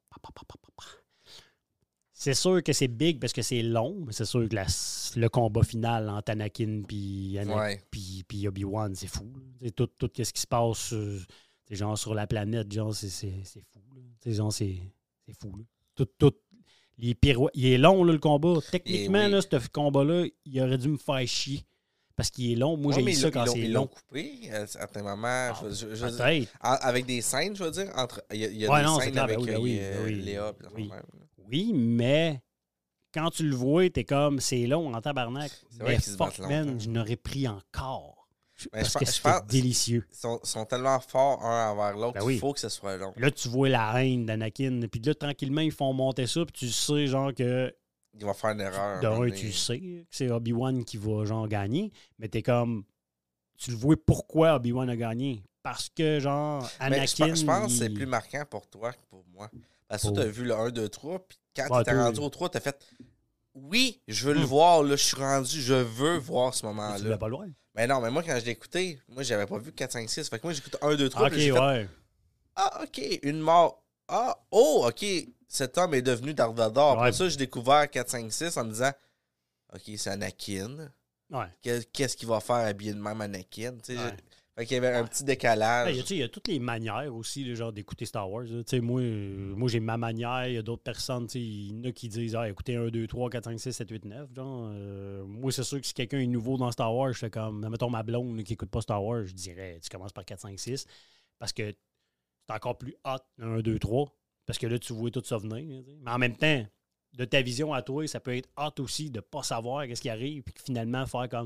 C'est sûr que c'est big parce que c'est long, mais c'est sûr que le combat final entre Anakin Ouais. puis Obi-Wan, c'est fou. Tout ce qui se passe genre sur la planète, genre, c'est fou. Là. Genre, c'est fou. Là. Tout, les pirouettes. Il est long, là, le combat. Techniquement, oui. là, ce combat-là, il aurait dû me faire chier. Parce qu'il est long. Moi, j'ai ça quand c'est Ils l'ont long. coupé à certains moments. Peut-être. Avec des scènes, je veux dire. Il y a Ouais, des non, c'est scènes clair, avec ben oui. Léa. Puis Oui. même. Oui, mais quand tu le vois, t'es comme, c'est long en tabarnak. C'est vrai Mais qu'ils se battent fuck, man, longtemps. je n'aurais pris encore. Mais Parce je que pense- c'était délicieux. Ils sont tellement forts un envers l'autre Ben oui. qu'il faut que ce soit long. Là, tu vois la haine d'Anakin. Puis là, tranquillement, ils font monter ça. Puis tu sais, genre, que Il va faire une erreur. de un moment un, donné. tu sais que c'est Obi-Wan qui va, genre, gagner. Mais t'es comme, tu le vois pourquoi Obi-Wan a gagné. Parce que, genre, Mais Anakin. je pense que c'est il- plus marquant pour toi que pour moi. Parce que Oh. tu as vu le 1, 2, 3, puis quand Ouais, tu étais toi, rendu au 3, tu as fait oui, je veux le voir, là, je suis rendu, je veux voir ce Tu moment-là. voulais pas le voir. Mais non, mais moi, quand je l'ai écouté, moi, j'avais pas vu 4, 5, 6. Fait que moi, j'écoute 1, 2, 3, Ok, puis j'ai fait ouais. ah, ok, une mort. Ah, oh, ok, cet homme est devenu Darth Vader. Après Ouais. ça, j'ai découvert 4, 5, 6 en me disant ok, c'est Anakin. Ouais. Qu'est-ce qu'il va faire habillé de même Anakin? Tu sais, Ouais. Fait qu'il y avait un petit décalage. Il y a toutes les manières aussi, là, genre d'écouter Star Wars. là. Tu sais, moi j'ai ma manière, il y a d'autres personnes, tu sais, il y en a qui disent écoutez 1, 2, 3, 4, 5, 6, 7, 8, 9. Genre, moi, c'est sûr que si quelqu'un est nouveau dans Star Wars, je fais comme, mettons ma blonde là, qui écoute pas Star Wars, je dirais tu commences par 4, 5, 6. Parce que c'est encore plus hot, 1, 2, 3. Parce que là, tu vois tout ça venir. Là, tu sais. Mais en même temps, de ta vision à toi, ça peut être hot aussi de pas savoir qu'est-ce qui arrive, puis finalement faire comme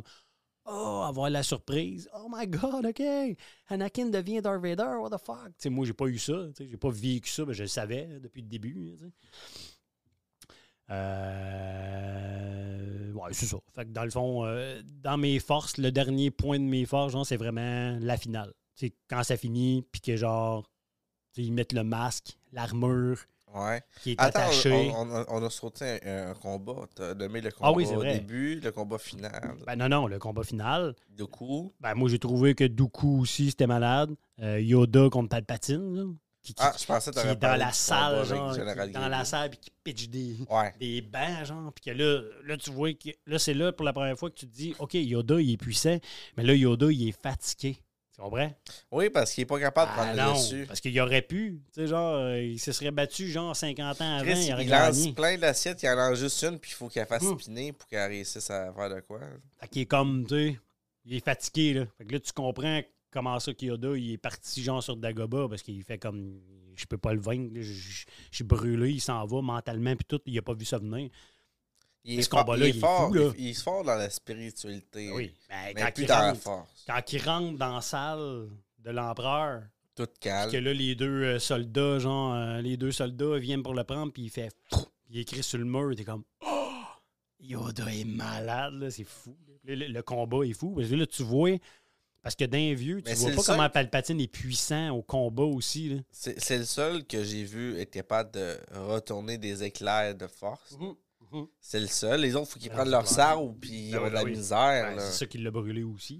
avoir la surprise. Oh my God, OK. Anakin devient Darth Vader, what the fuck? T'sais, moi, j'ai pas eu ça. J'ai pas vécu ça, mais je le savais depuis le début. Ouais, c'est ça. Fait que dans le fond, dans mes forces, le dernier point de mes forces, genre, c'est vraiment la finale. T'sais, quand ça finit, puis que genre, ils mettent le masque, l'armure Ouais. qui est Attends, attachée. on a sauté un combat. T'as nommé le combat Ah oui, c'est au vrai. début, le combat final. Ben non, le combat final. Dooku. Ben moi, j'ai trouvé que Dooku aussi, c'était malade. Yoda contre Palpatine, là, qui Je pensais que qui t'aurais est dans parlé la du salle, combat genre, avec Général dans la Grievous. salle, puis qui pitch Ouais. des bancs, genre, puis que là, tu vois que là, c'est là pour la première fois que tu te dis, OK, Yoda, il est puissant, mais là, Yoda, il est fatigué. Tu comprends? Oui, parce qu'il est pas capable de prendre le non, dessus. parce qu'il aurait pu, tu sais, genre, il se serait battu, genre, 50 ans avant, Chris, il aurait il lance gagné. plein d'assiettes, il en lance juste une, puis il faut qu'elle fasse spinner pour qu'elle réussisse à faire de quoi. Fait qu'il est comme, tu sais, il est fatigué, là. Fait que là, tu comprends comment ça que Yoda, il est parti, genre, sur Dagobah, parce qu'il fait comme, je peux pas le vaincre, là, je suis brûlé, il s'en va mentalement, puis tout, il a pas vu ça venir. Il Ce est fort, combat-là, il est il est fort, fou, là. il est fort dans la spiritualité. Oui, ben, Mais plus dans la force. quand il rentre dans la salle de l'empereur, Tout puis calme. que là, les deux soldats, genre, les deux soldats viennent pour le prendre, puis il fait, il écrit sur le mur, t'es comme, oh, Yoda est malade, là, c'est fou. Le combat est fou, parce que là, tu vois, parce que d'un vieux, tu Mais vois c'est pas le seul- comment Palpatine est puissant au combat aussi, là. C'est le seul que j'ai vu être capable de retourner des éclairs de force. C'est le seul. Les autres, il faut qu'ils Ben prennent non, leur c'est sabre puis ils Ben ont oui, de la ben oui. misère. Ben, là. c'est ça qui l'a brûlé aussi.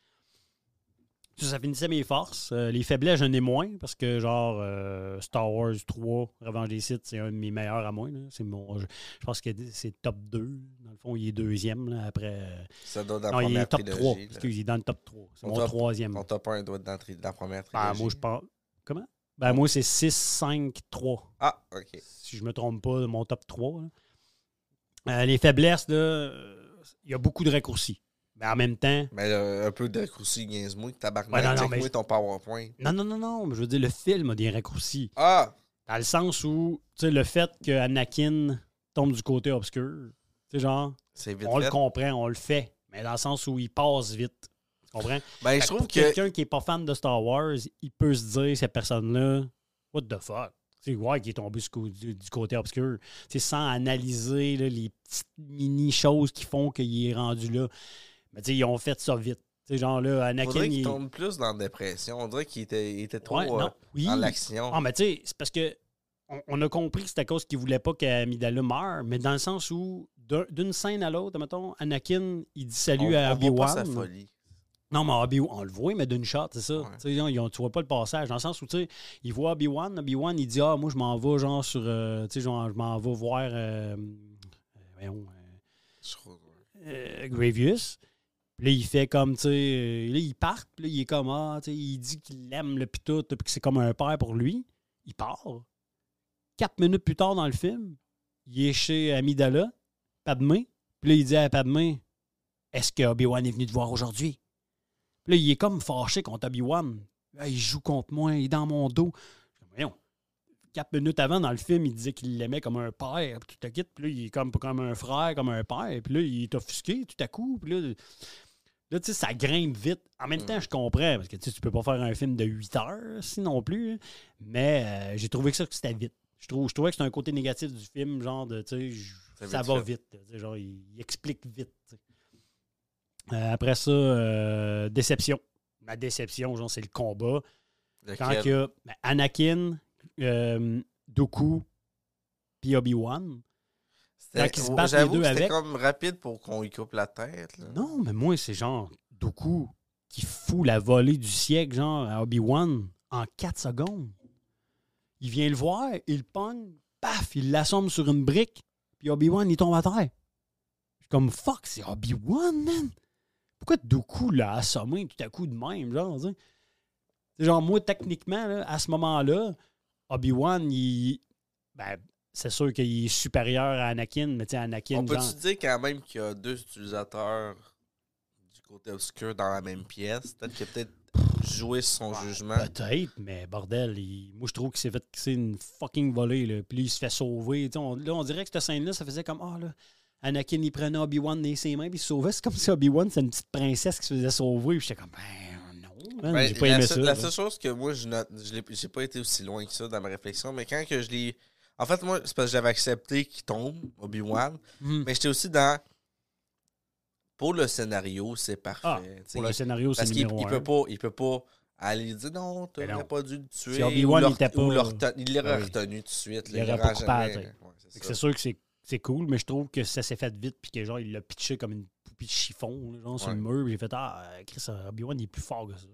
Ça finissait mes forces. Les faiblesses, j'en ai moins parce que, genre, Star Wars 3, Revanche des Sith, c'est un de mes meilleurs à moi. Là. C'est je pense que c'est top 2. Dans le fond, il est deuxième là, après. Ça doit être dans Non, la il est première top 3. trilogie. là. Excuse, il est dans le top 3. C'est Ton mon top- troisième. Ton top 1 doit être dans la première Ben, trilogie. moi, je pense. Comment? Ben, moi, c'est 6, 5, 3. Ah, OK. Si je me trompe pas, de mon top 3. Les faiblesses, là, il y a beaucoup de raccourcis. Mais en même temps, Mais un peu de raccourci, niaise-moi, tabarnak. Ouais, non, non, Check-moi mais- ton PowerPoint. non, mais je veux dire, le film a des raccourcis. Ah! Dans le sens où, tu sais, le fait que Anakin tombe du côté obscur, tu sais, genre, C'est vite on le fait. comprend, on le fait. mais dans le sens où il passe vite. Tu comprends? Ben, je Fait trouve pour que. quelqu'un qui n'est pas fan de Star Wars, il peut se dire, cette personne-là, what the fuck? Tu sais, ouais, qui est tombé du côté obscur. Tu sais, sans analyser là, les petites mini-choses qui font qu'il est rendu là. Mais tu sais, ils ont fait ça vite. Tu sais, genre là, Anakin. Faudrait qu'il tombe plus dans la dépression. On dirait qu'il était trop Ouais, non, oui. dans l'action. Ah, mais tu sais, c'est parce que on a compris que c'était à cause qu'il voulait pas qu'Amidala meure, mais dans le sens où, d'une scène à l'autre, mettons, Anakin, il dit salut à On voit pas Obi-Wan. sa folie. Non, mais Obi-Wan, on le voit, mais d'une shot, c'est ça. Ouais. Tu sais, genre, tu vois pas le passage. Dans le sens où, tu sais, il voit Obi-Wan, il dit, moi, je m'en vais, genre, sur, tu sais, genre, je m'en vais voir, Je trouve, Grievous. Puis là, il fait comme, tu sais, là, il part, puis là, il est comme, tu sais, il dit qu'il l'aime, le pis tout, puis que c'est comme un père pour lui. Il part. 4 minutes plus tard dans le film, il est chez Amidala, Padmé, puis là, il dit à Padmé, est-ce que Obi-Wan est venu te voir aujourd'hui? Puis là, il est comme fâché contre Obi-Wan. Là, il joue contre moi, il est dans mon dos. Voyons. 4 minutes avant, dans le film, il disait qu'il l'aimait comme un père, puis tout à quitte. Puis là, il est comme un frère, comme un père. Puis là, il est offusqué tout à coup. Puis là, tu sais, ça grimpe vite. En même temps, je comprends, parce que tu peux pas faire un film de 8 heures, si non plus. Hein. Mais j'ai trouvé que c'était vite. Je trouvais que c'était un côté négatif du film, genre de, tu sais, ça va vite. Genre, il explique vite. Après ça, déception. Ma déception, genre, c'est le combat. Quand il y a Anakin, Dooku, puis Obi-Wan. Quand ils se battent les deux avec. C'était comme rapide pour qu'on y coupe la tête. Là. Non, mais moi, c'est genre Dooku qui fout la volée du siècle, genre, à Obi-Wan en 4 secondes. Il vient le voir, il le pogne, paf, il l'assomme sur une brique, puis Obi-Wan, il tombe à terre. Je suis comme, fuck, c'est Obi-Wan, man! Pourquoi Dooku l'a assommé tout à coup de même, genre, tu sais? C'est genre, moi, techniquement, là, à ce moment-là, Obi-Wan, c'est sûr qu'il est supérieur à Anakin, mais tu sais, Anakin, on peut-tu genre... dire quand même qu'il y a 2 utilisateurs du côté obscur dans la même pièce? Peut-être qu'il a peut-être joué sur son jugement. Peut-être, mais bordel, moi, je trouve qu'il s'est fait c'est une fucking volée, là. Puis il se fait sauver. On dirait que cette scène-là, ça faisait comme, là... Anakin, il prenait Obi-Wan dans ses mains puis il se sauvait. C'est comme si Obi-Wan, c'était une petite princesse qui se faisait sauver. Puis j'étais comme, non, man, j'ai pas aimé ça. La seule chose que moi, j'ai pas été aussi loin que ça dans ma réflexion, mais quand que je l'ai... En fait, moi, c'est parce que j'avais accepté qu'il tombe, Obi-Wan, mais j'étais aussi dans... Pour le scénario, c'est parfait. Pour le scénario, c'est numéro 1. Il peut pas aller dire non, t'aurais pas dû le tuer. Si Obi-Wan n'était pas... Il l'aurait retenu tout de suite. Il l'aurait pas coupé. C'est sûr que c'est cool, mais je trouve que ça s'est fait vite puis que genre il l'a pitché comme une poupée de chiffon là, genre sur le mur. J'ai fait Chris, Obi-Wan il est plus fort que ça.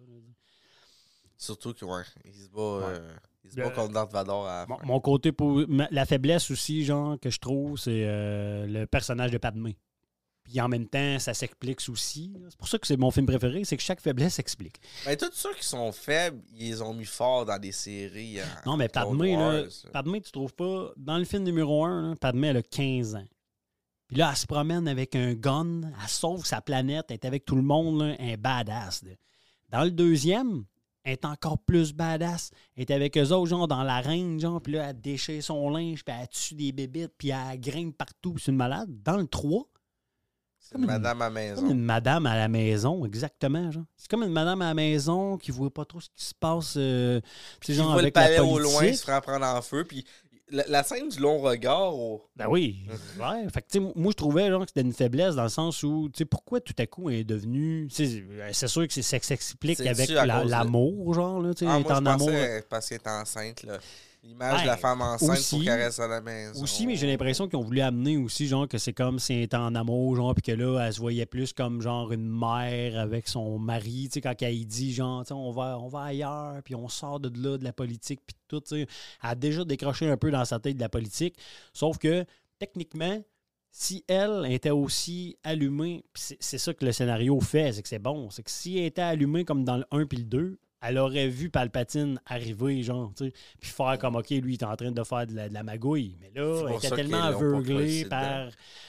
Surtout que il se bat contre Darth Vader à la fin. Mon côté la faiblesse aussi, genre, que je trouve, c'est le personnage de Padmé. Puis en même temps, ça s'explique aussi. C'est pour ça que c'est mon film préféré, c'est que chaque faiblesse s'explique. Mais tous ceux qui sont faibles, ils les ont mis fort dans des séries. Non, mais Padmé, Padmé, tu trouves pas... Dans le film numéro 1, là, Padmé, elle a 15 ans. Puis là, elle se promène avec un gun, elle sauve sa planète, elle est avec tout le monde, là, elle est badass. Là. Dans le deuxième, elle est encore plus badass. Elle est avec eux autres, genre, dans l'arène, genre, puis là, elle déchire son linge, puis elle tue des bébites, puis elle grimpe partout, puis c'est une malade. Dans le 3... C'est une madame à la maison. Comme une madame à la maison, exactement. Genre. C'est comme une madame à la maison qui ne voit pas trop ce qui se passe. Qui voit le palais au loin, se fait prendre en feu. Puis la scène du long regard. Ben oui. Ouais. Fait que, moi, je trouvais genre, que c'était une faiblesse dans le sens où, pourquoi tout à coup elle est devenue. C'est sûr que ça s'explique avec l'amour, genre. Là, elle est en amour. Parce qu'elle est enceinte, là. L'image de la femme enceinte pour qu'elle reste à la maison. Aussi, mais j'ai l'impression qu'ils ont voulu amener aussi, genre, que c'est comme si elle était en amour, genre, puis que là, elle se voyait plus comme, genre, une mère avec son mari, tu sais, quand elle dit, genre, on va ailleurs, puis on sort de là, de la politique, puis tout, tu sais. Elle a déjà décroché un peu dans sa tête de la politique, sauf que, techniquement, si elle était aussi allumée, puis c'est ça que le scénario fait, c'est que c'est bon, c'est que si elle était allumée comme dans le 1 puis le 2, elle aurait vu Palpatine arriver, genre, tu sais, puis faire comme, OK, lui, il est en train de faire de la magouille. Mais là, elle était tellement aveuglée par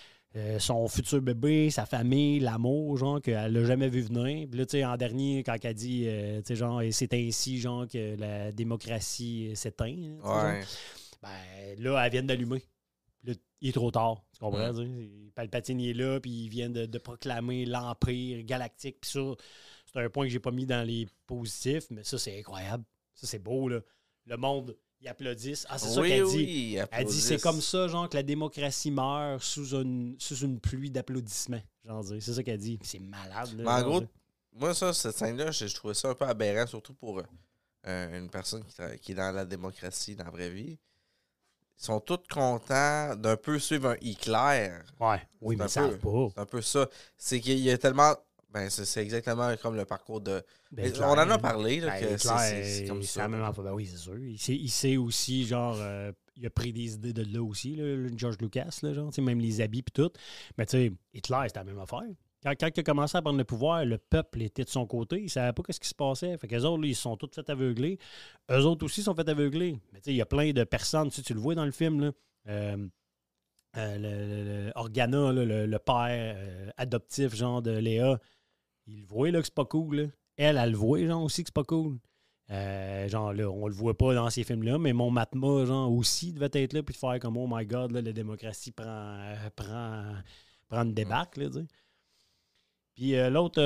son futur bébé, sa famille, l'amour, genre, qu'elle l'a jamais vu venir. Puis là, tu sais, en dernier, quand elle dit, tu sais, genre, et c'est ainsi, genre, que la démocratie s'éteint, ben là, elle vient d'allumer. Là, il est trop tard. Tu comprends? Tu sais? Palpatine il est là, puis ils viennent de proclamer l'Empire galactique. Puis ça, c'est un point que j'ai pas mis dans les positifs, mais ça, c'est incroyable. Ça, c'est beau, là. Le monde, ils applaudissent. Ah, c'est ça qu'elle dit. Oui, Elle dit, c'est comme ça, genre, que la démocratie meurt sous une pluie d'applaudissements. Genre, c'est ça qu'elle dit. C'est malade, là. Mais en genre, gros, là. moi, cette scène-là, je trouvais ça un peu aberrant, surtout pour une personne qui est dans la démocratie, dans la vraie vie. Ils sont tous contents d'un peu suivre un éclair. Ouais, oui, mais C'est ça un savent peu- pas. C'est un peu ça. C'est qu'il y a tellement... Ben, c'est exactement comme le parcours de... Ben, on en a parlé, là, Ben, que Hitler, c'est comme c'est ça. la même affaire. Ben oui, c'est sûr. Il sait aussi, genre, il a pris des idées de là aussi, là, le George Lucas, là, genre, tu sais, même les habits et tout. Mais tu sais, Hitler, c'était la même affaire. Quand il a commencé à prendre le pouvoir, le peuple était de son côté. Il ne savait pas ce qui se passait. Fait qu'eux autres, là, ils se sont tous fait aveugler. Eux autres aussi sont fait aveugler. Mais tu sais, il y a plein de personnes, tu le vois dans le film, là. Organa, là, le père adoptif, genre, de Léa, il le voit, là, que c'est pas cool, là. Elle le voit, genre, aussi, que c'est pas cool. Genre, là, on le voit pas dans ces films-là, mais mon Matma, genre, aussi, devait être là, puis faire comme, oh my God, là, la démocratie prend une débarque, là, tu sais. Puis l'autre,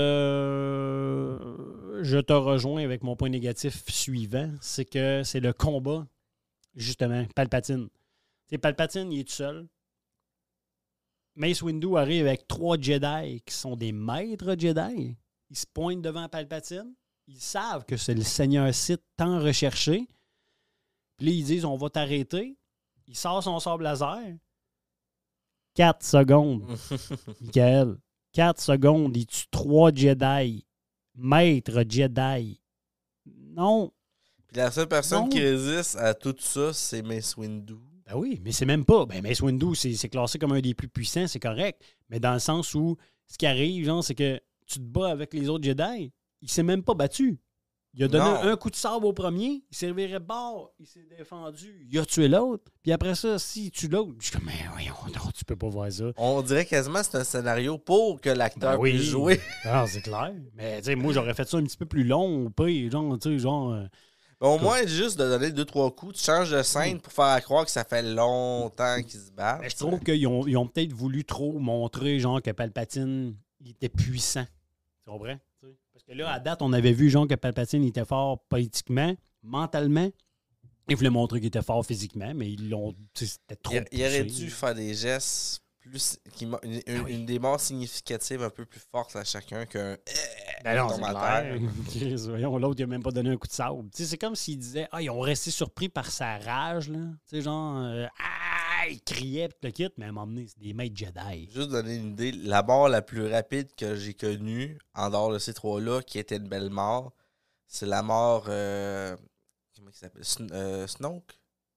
je te rejoins avec mon point négatif suivant, c'est que c'est le combat, justement, Palpatine. Tu sais, Palpatine, il est tout seul. Mace Windu arrive avec 3 Jedi qui sont des maîtres Jedi. Ils se pointent devant Palpatine. Ils savent que c'est le Seigneur Sith tant recherché. Puis là, ils disent, on va t'arrêter. Il sort son sabre laser. 4 secondes. Michael. 4 secondes. Il tue 3 Jedi. Maître Jedi. Non. Puis la seule personne Non. qui résiste à tout ça, c'est Mace Windu. Ben oui, mais c'est même pas. Ben Mace Windu, c'est classé comme un des plus puissants, c'est correct. Mais dans le sens où ce qui arrive, genre, c'est que tu te bats avec les autres Jedi. Il s'est même pas battu. Il a donné Non. un coup de sabre au premier, il s'est reviré de bord, il s'est défendu, il a tué l'autre. Puis après ça, s'il tue l'autre, je suis comme, mais voyons, non, tu peux pas voir ça. On dirait quasiment que c'est un scénario pour que l'acteur Ben oui. puisse jouer. Ah, c'est clair. Mais tu sais, moi, j'aurais fait ça un petit peu plus long, au pire, genre, tu sais, genre. Mais au moins, juste de donner 2-3 coups, tu changes de scène pour faire croire que ça fait longtemps qu'ils se battent. Mais je trouve qu'ils ont peut-être voulu trop montrer, genre, que Palpatine, il était puissant. Tu comprends? Parce que là, à date, on avait vu, genre, que Palpatine était fort politiquement, mentalement. Ils voulaient montrer qu'il était fort physiquement, mais ils l'ont. C'était trop. Il aurait poussé. dû faire des gestes plus. Une des morts significatives un peu plus fortes à chacun qu'un. Ben non, tombe c'est à clair. terre. Chris, voyons, l'autre, il a même pas donné un coup de sabre. Tu sais, c'est comme s'il disait, ah, ils ont resté surpris par sa rage, là. Tu sais, genre, il criait, pis le kit, mais à un moment donné, c'est des maîtres Jedi. Juste donner une idée, la mort la plus rapide que j'ai connue, en dehors de ces trois-là, qui était une belle mort, c'est la mort. Comment il s'appelle Snoke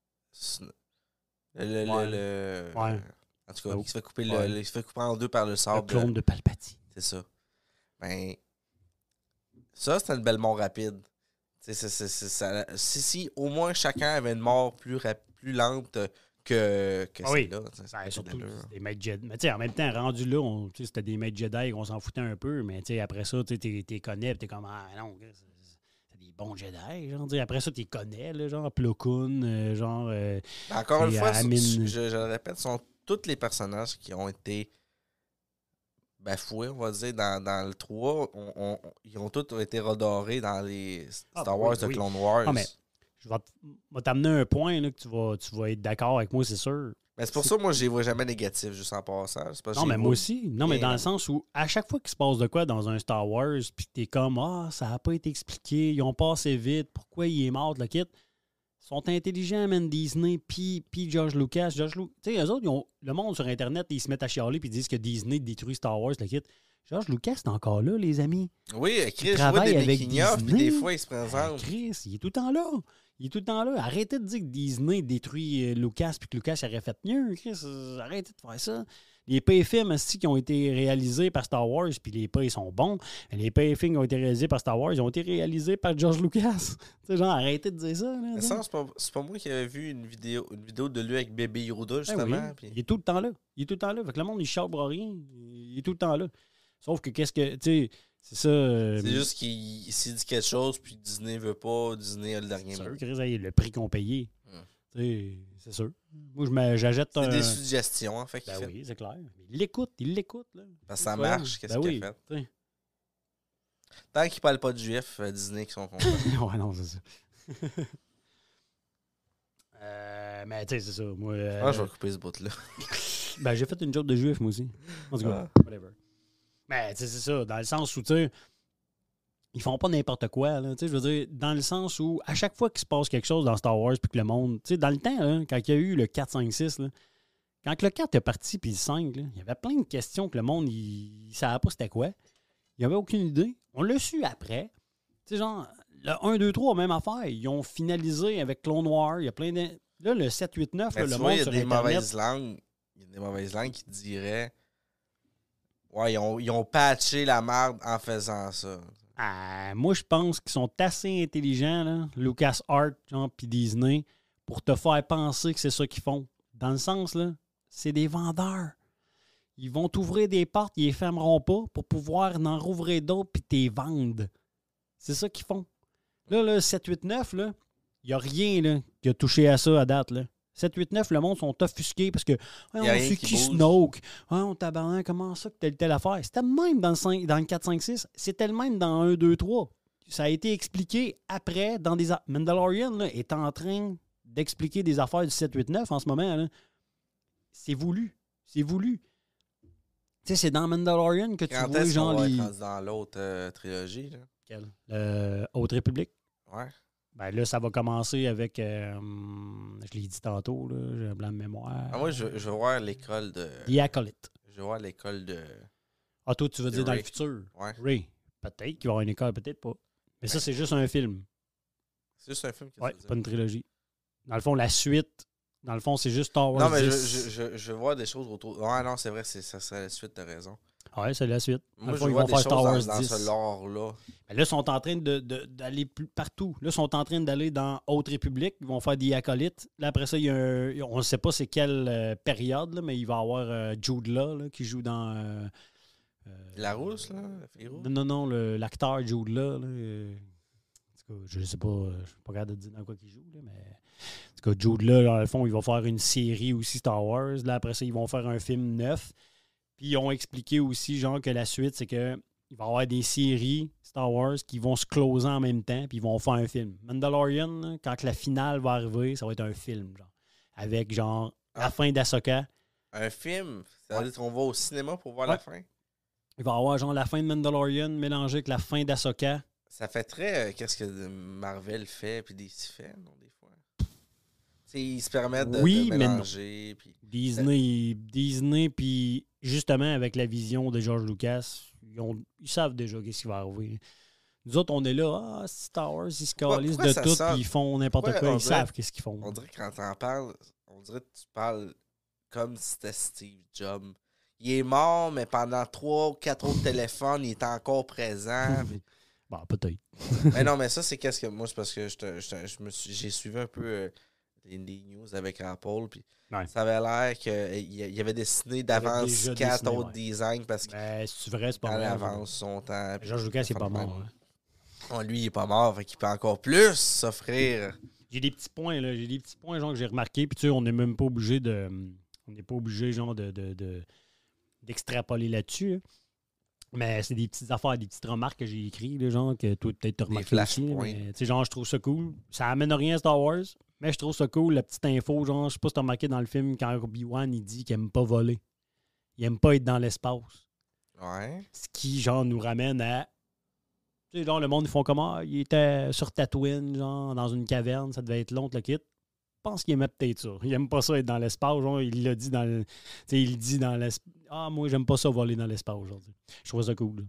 Ouais. En tout cas, Snoke. il se fait couper, Ouais. il se fait couper en deux par le Le sable. clone de Palpatine. C'est ça. Ben, ça, c'était une belle mort rapide. Si au moins chacun avait une mort plus lente que Ah oui. celle-là. Ben, surtout, c'est des maîtres Jedi. Mais tu sais, en même temps, rendu là, c'était des maîtres Jedi, on s'en foutait un peu, mais tu sais, après ça, tu t'es connais, pis t'es comme, ah non, c'est des bons Jedi, genre, tu sais, après ça, t'es connais, là, genre, Plo Koon, genre... Encore une c'est fois, Amine. je le répète, ce sont tous les personnages qui ont été bafoués, on va dire, dans le 3. Ils ont tous été redorés dans les Star Wars de oui. Clone Wars. Ah, mais je vais t'amener un point là, que tu vas être d'accord avec moi, c'est sûr. Mais c'est pour ça, moi, je les vois jamais négatifs, juste en passant. C'est parce que Non, je les mais moi vois aussi. Non, mais bien, dans le sens où, à chaque fois qu'il se passe de quoi dans un Star Wars, puis t'es comme, ah, ça n'a pas été expliqué, ils ont passé vite, pourquoi il est mort, le kit. Ils sont intelligents, man, Disney, puis George Lucas. Tu sais, eux autres, le monde sur Internet, ils se mettent à chialer, puis ils disent que Disney détruit Star Wars, le kit. George Lucas, c'est encore là, les amis. Oui, Chris, je vois travaille des avec making-of, puis Disney. des fois, il se présente. Chris, il est tout le temps là. Il est tout le temps là. Arrêtez de dire que Disney détruit Lucas puis que Lucas aurait fait mieux. Chris, arrêtez de faire ça. Les pay-films qui ont été réalisés par Star Wars, puis les pay sont bons. Les pay-films qui ont été réalisés par Star Wars, ils ont été réalisés par George Lucas. Tu sais, genre, arrêtez de dire ça. Là, Mais ça, c'est pas moi qui avais vu une vidéo de lui avec bébé Yoda, Ben justement. oui, puis- il est tout le temps là. Il est tout le temps là. Fait que le monde, il chabre rien. Il est tout le temps là. Sauf que qu'est-ce que... Tu sais, c'est ça... C'est juste qu'il s'il dit quelque chose, puis Disney veut pas, Disney a le dernier c'est mot. sûr, Chris, hey, le prix qu'on payait. C'est sûr. Moi, j'achète C'est des suggestions, hein, fait qu'il Ben fait. oui, c'est clair. Il l'écoute, là. Parce que ça marche, qu'est-ce Ben qu'il oui, a fait. t'sais. Tant qu'il parle pas de juifs, Disney qui sont contents. Ouais, non, c'est ça. Mais tu sais, c'est ça. Moi, Je vais couper ce bout-là. ben, j'ai fait une job de juif, moi aussi. En tout cas, whatever. Mais tu sais, c'est ça. Dans le sens où, tu sais, ils font pas n'importe quoi. Là, je veux dire, dans le sens où, à chaque fois qu'il se passe quelque chose dans Star Wars, puis que le monde, tu sais, dans le temps, là, quand il y a eu le 4, 5, 6, là, quand le 4 est parti, puis le 5, là, il y avait plein de questions que le monde, il savait pas c'était quoi. Il avait aucune idée. On l'a su après. Tu sais, genre, le 1, 2, 3, même affaire. Ils ont finalisé avec Clone Wars. Il y a plein de... Là, le 7, 8, 9, là, le monde sur Internet... Il y a des mauvaises langues qui diraient... Ouais, ils ont patché la merde en faisant ça. Moi, je pense qu'ils sont assez intelligents, là, LucasArts puis Disney, pour te faire penser que c'est ça qu'ils font. Dans le sens, là, c'est des vendeurs. Ils vont t'ouvrir des portes, ils les fermeront pas pour pouvoir en rouvrir d'autres puis t'es vendre. C'est ça qu'ils font. Là, le 7, 8, 9, il n'y a rien là, qui a touché à ça à date. Là. 7, 8, 9, le monde sont offusqués parce que c'est qui Snoke? On tabarnak, comment ça que telle affaire? C'était le même dans le 4, 5, 6. C'était le même dans 1, 2, 3. Ça a été expliqué après dans des... Mandalorian là, est en train d'expliquer des affaires du 7, 8, 9 en ce moment. Là. C'est voulu. C'est voulu. Tu sais, c'est dans Mandalorian que tu vois genre les... dans l'autre trilogie, là. Quelle? Haute République? Ouais. Ben là, ça va commencer avec... je l'ai dit tantôt, là, j'ai un blanc de mémoire. Moi, je veux voir l'école de... The Acolyte. Je veux voir l'école de... Ah, toi, tu veux dire Ray. dans le futur? Ouais. Ray. Peut-être qu'il va y avoir une école, peut-être pas. Mais ça, c'est juste un film. C'est juste un film. Ouais, c'est pas une trilogie. Dans le fond, la suite... Dans le fond, c'est juste Star Wars. Non, mais 10. je vois des choses autour. Ouais, non, c'est vrai, ça serait la suite, t'as raison. Ouais, c'est la suite. Moi, fond, je ils vois vont des faire choses Star Wars dans 10. ce lore-là. Mais là, ils sont en train d'aller partout. Là, ils sont en train d'aller dans Haute République. Ils vont faire des acolytes. Là, après ça, il y a on ne sait pas c'est quelle période, là, mais il va y avoir Jude Law là, qui joue dans... La rousse, là? La fille rousse? Non, l'acteur Jude Law. Là, en tout cas, je ne sais pas, je ne suis pas capable de dire dans quoi il joue, là, mais... En tout cas, Jude Law, dans le fond, il va faire une série aussi Star Wars. Là, après ça, ils vont faire un film neuf. Puis ils ont expliqué aussi, genre, que la suite, c'est que il va y avoir des séries Star Wars qui vont se closer en même temps, puis ils vont faire un film. Mandalorian, là, quand la finale va arriver, ça va être un film, genre. Avec, genre, la fin d'Ahsoka. Un film? Ça veut dire qu'on va au cinéma pour voir la fin? Il va y avoir, genre, la fin de Mandalorian mélangée avec la fin d'Ahsoka. Ça fait très... qu'est-ce que Marvel fait, puis DC fait, non, des fois? T'sais, ils se permettent de mélanger. Puis... Disney, puis justement, avec la vision de George Lucas, ils savent déjà ce qui va arriver. Nous autres, on est là, Star Wars, ils se calissent de tout, puis ils font n'importe quoi, ils savent qu'est-ce qu'ils font. On dirait que quand t'en parles, on dirait que tu parles comme si c'était Steve Jobs. Il est mort, mais pendant 3 ou 4 autres téléphones, il est encore présent. Bon, peut-être. Mais non, mais ça, c'est qu'est-ce que... Moi, c'est parce que j'ai suivi un peu... des news avec Apple, puis ça avait l'air qu'il avait dessiné d'avance 4 autres designs parce que c'est vrai, c'est pas à l'avance son temps. George Lucas, il est pas mort. Hein. Lui, il est pas mort, fait qu'il peut encore plus s'offrir. J'ai des petits points, là. J'ai des petits points, genre, que j'ai remarqué, puis tu sais, on n'est même pas obligé de... On n'est pas obligé, genre, d'extrapoler là-dessus, hein. Mais c'est des petites affaires, des petites remarques que j'ai écrites, genre, que toi, peut-être t'as remarqué aussi. Tu sais, genre, je trouve ça cool. Ça amène rien à Star Wars, mais je trouve ça cool, la petite info, genre, je sais pas si t'as remarqué dans le film, quand Obi-Wan, il dit qu'il aime pas voler. Il aime pas être dans l'espace. Ouais. Ce qui, genre, nous ramène à... Tu sais, genre, le monde, ils font comment? Il était sur Tatooine, genre, dans une caverne, ça devait être long, le kit. Je pense qu'il aimait peut-être ça. Il aime pas ça être dans l'espace, genre, il l'a dit dans le... Tu sais, il dit dans l'espace. Ah, moi, j'aime pas ça voler dans l'espace aujourd'hui. Je trouve ça cool.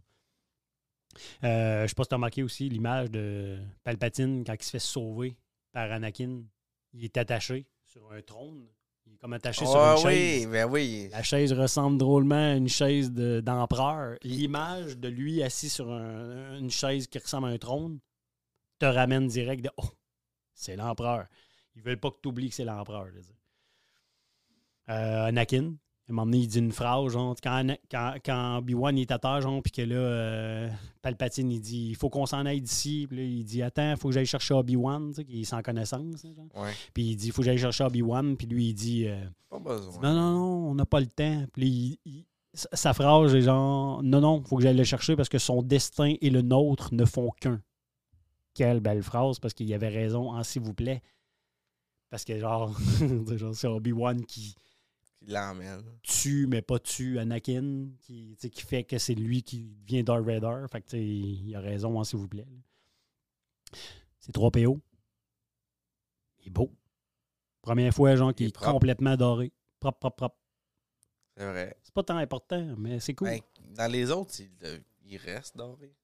Je sais pas si tu as remarqué aussi l'image de Palpatine quand il se fait sauver par Anakin. Il est attaché sur un trône. Il est comme attaché sur une chaise. Ben oui. La chaise ressemble drôlement à une chaise d'empereur. L'image de lui assis sur une chaise qui ressemble à un trône te ramène direct de « Oh, c'est l'empereur ». Ils veulent pas que tu oublies que c'est l'empereur. Anakin, un moment donné, il dit une phrase, genre, quand Obi-Wan est à terre, genre, puis que là, Palpatine, il dit, il faut qu'on s'en aille d'ici. Puis là, il dit, attends, il faut que j'aille chercher Obi-Wan, tu sais, qui est sans connaissance. Genre. Ouais. Puis il dit, il faut que j'aille chercher Obi-Wan. Puis lui, il dit, Pas besoin. non, non, non, on n'a pas le temps. Puis sa phrase est genre, non, non, il faut que j'aille le chercher parce que son destin et le nôtre ne font qu'un. Quelle belle phrase, parce qu'il avait raison, en s'il vous plaît. Parce que genre, c'est Obi-Wan qui Il l'emmène. tue, mais pas tue Anakin, qui fait que c'est lui qui devient Darth Vader. Fait que il a raison, hein, s'il vous plaît. C'est 3PO. Il est beau. Première fois, genre, qui est complètement doré. Propre, propre, propre. C'est vrai. C'est pas tant important, mais c'est cool. Ben, dans les autres, il reste doré.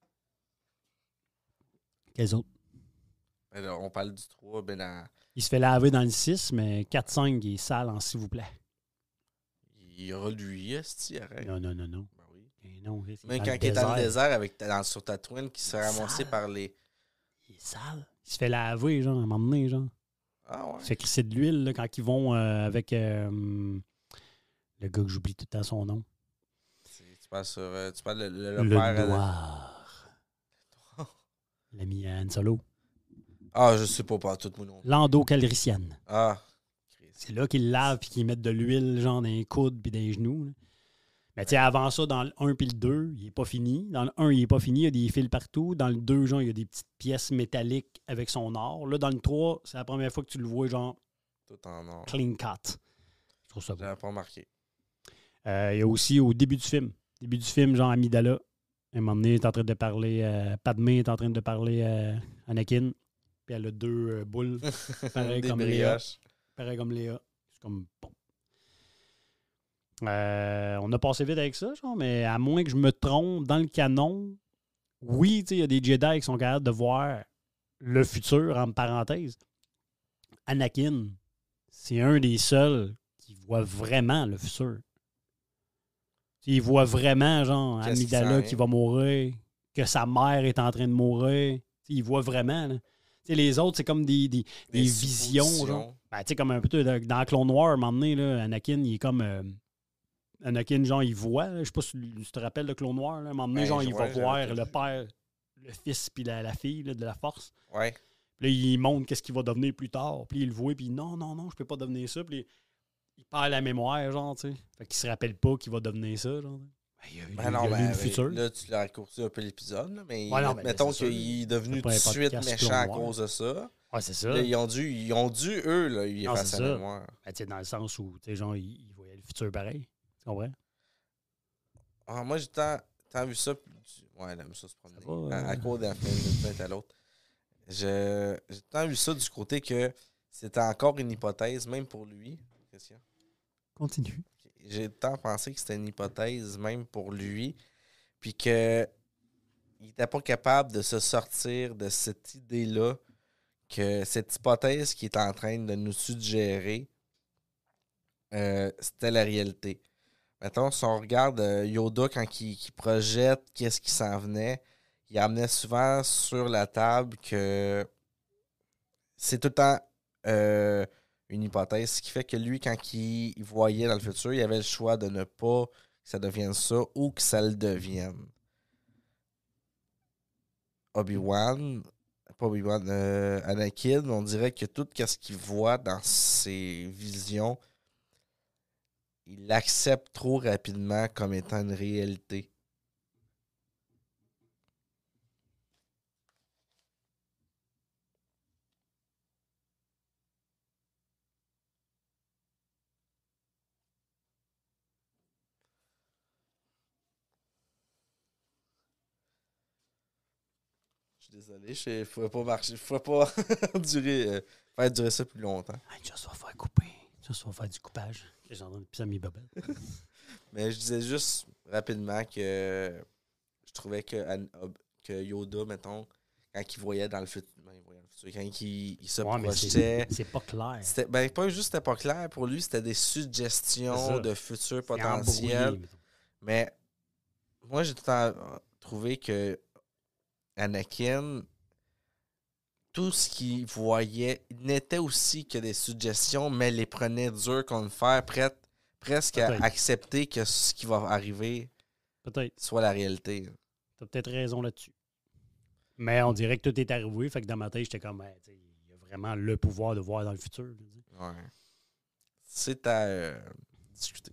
Quels autres? Ben là, on parle du 3, ben dans... Il se fait laver dans le 6, mais 4-5, il est sale, en s'il vous plaît. Il y aura lui, esti, arrête. Non, non, non, non. Ben oui. Et non, Mais quand il est dans le désert sur Tatooine, qui se fait ramasser par les... Il est sale. Il se fait laver, genre, à un moment donné, genre. Ah ouais? Il se fait crisser de l'huile, là, quand ils vont avec le gars que j'oublie tout le temps son nom. Tu parles sur... tu parles Le père... noir. L'ami Han Solo. Ah, je sais pas tout mon nom. Lando Calrissian. Ah. C'est là qu'ils lavent et qu'ils mettent de l'huile, genre, dans les coudes puis dans les genoux. Là. Mais tu sais, avant ça, dans le 1 puis le 2, il n'est pas fini. Dans le 1, il n'est pas fini, il y a des fils partout. Dans le 2, genre, il y a des petites pièces métalliques avec son or. Là, dans le 3, c'est la première fois que tu le vois, genre, Tout en or. clean cut. Je trouve ça beau. J'avais pas remarqué. Il y a aussi au début du film. Début du film, genre Amidala. À un moment donné, il est en train de parler. Padmé est en train de parler Anakin. Puis elle a deux boules. Pareil Des comme Léa. brioches. Pareil comme Léa. C'est comme bon. On a passé vite avec ça, genre, mais à moins que je me trompe, dans le canon, oui, il y a des Jedi qui sont capables de voir le futur, entre parenthèses. Anakin, c'est un des seuls qui voit vraiment le futur. Il voit vraiment, genre, Amidala qui va mourir, que sa mère est en train de mourir. Il voit vraiment, là. Les autres, c'est comme des visions, genre. Ben, comme un peu dans Clone Wars, à un moment donné, là, Anakin, il est comme... Anakin, genre, il voit, là, je sais pas si tu te rappelles de Clone Wars, là, à un moment donné, genre, il va voir le père, le fils, puis la fille là, de la Force. Ouais. Puis là, il montre qu'est-ce qu'il va devenir plus tard. Puis il le voit, puis non, non, non, je peux pas devenir ça. Puis il perd la mémoire, genre, tu sais. Fait qu'il se rappelle pas qu'il va devenir ça, genre. Il a lu le futur. Là, tu l'as raccourci un peu l'épisode, là, mais ouais, non, mettons qu'il est devenu tout de suite méchant à cause de ça. Ouais, c'est ça. Là, ils ont dû eux, là, lui effacer la mémoire. Ben, tu sais, dans le sens où, tu sais, genre, il voyait le futur pareil. Tu comprends? Ah, moi, j'ai tant vu ça. Ouais, j'aime ça se promener. À cause d'un film d'une fin à l'autre. J'ai tant vu ça du côté que c'était encore une hypothèse, même pour lui. Christian. Continue. J'ai tant pensé que c'était une hypothèse, même pour lui, puis que il n'était pas capable de se sortir de cette idée-là, que cette hypothèse qui est en train de nous suggérer, c'était la réalité. Mettons, si on regarde Yoda quand il projette qu'est-ce qui s'en venait, il amenait souvent sur la table que c'est tout le temps une hypothèse, ce qui fait que lui, quand il voyait dans le futur, il avait le choix de ne pas que ça devienne ça ou que ça le devienne. Anakin, on dirait que tout ce qu'il voit dans ses visions, il l'accepte trop rapidement comme étant une réalité. Je suis désolé, je ne pourrais pas marcher, je ne pourrais pas faire durer ça plus longtemps. Juste va faire couper. Juste va faire du coupage. J'ai entendu pisser à mes babelles. Mais je disais juste rapidement que je trouvais que Yoda, mettons, quand il voyait dans le futur, quand il se projetait... C'est pas clair. Ben, pas juste c'était pas clair. Pour lui, c'était des suggestions de futurs potentiels. Mais moi, j'ai tout le temps trouvé que Anakin, tout ce qu'il voyait n'était aussi que des suggestions, mais les prenait dur comme fer, presque à Peut-être. accepter que ce qui va arriver Peut-être. soit la réalité. T'as peut-être raison là-dessus. Mais on dirait que tout est arrivé. Fait que dans ma tête, j'étais comme, il y a vraiment le pouvoir de voir dans le futur. Là, Ouais. C'est à discuter.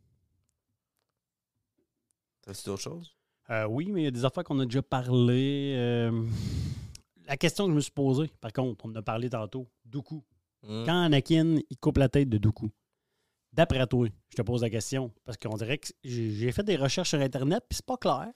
T'as-tu d'autres choses? Oui, mais il y a des affaires qu'on a déjà parlé. La question que je me suis posée, par contre, on en a parlé tantôt, Dooku. Quand Anakin, il coupe la tête de Dooku, d'après toi, je te pose la question, parce qu'on dirait que j'ai fait des recherches sur Internet, puis c'est pas clair.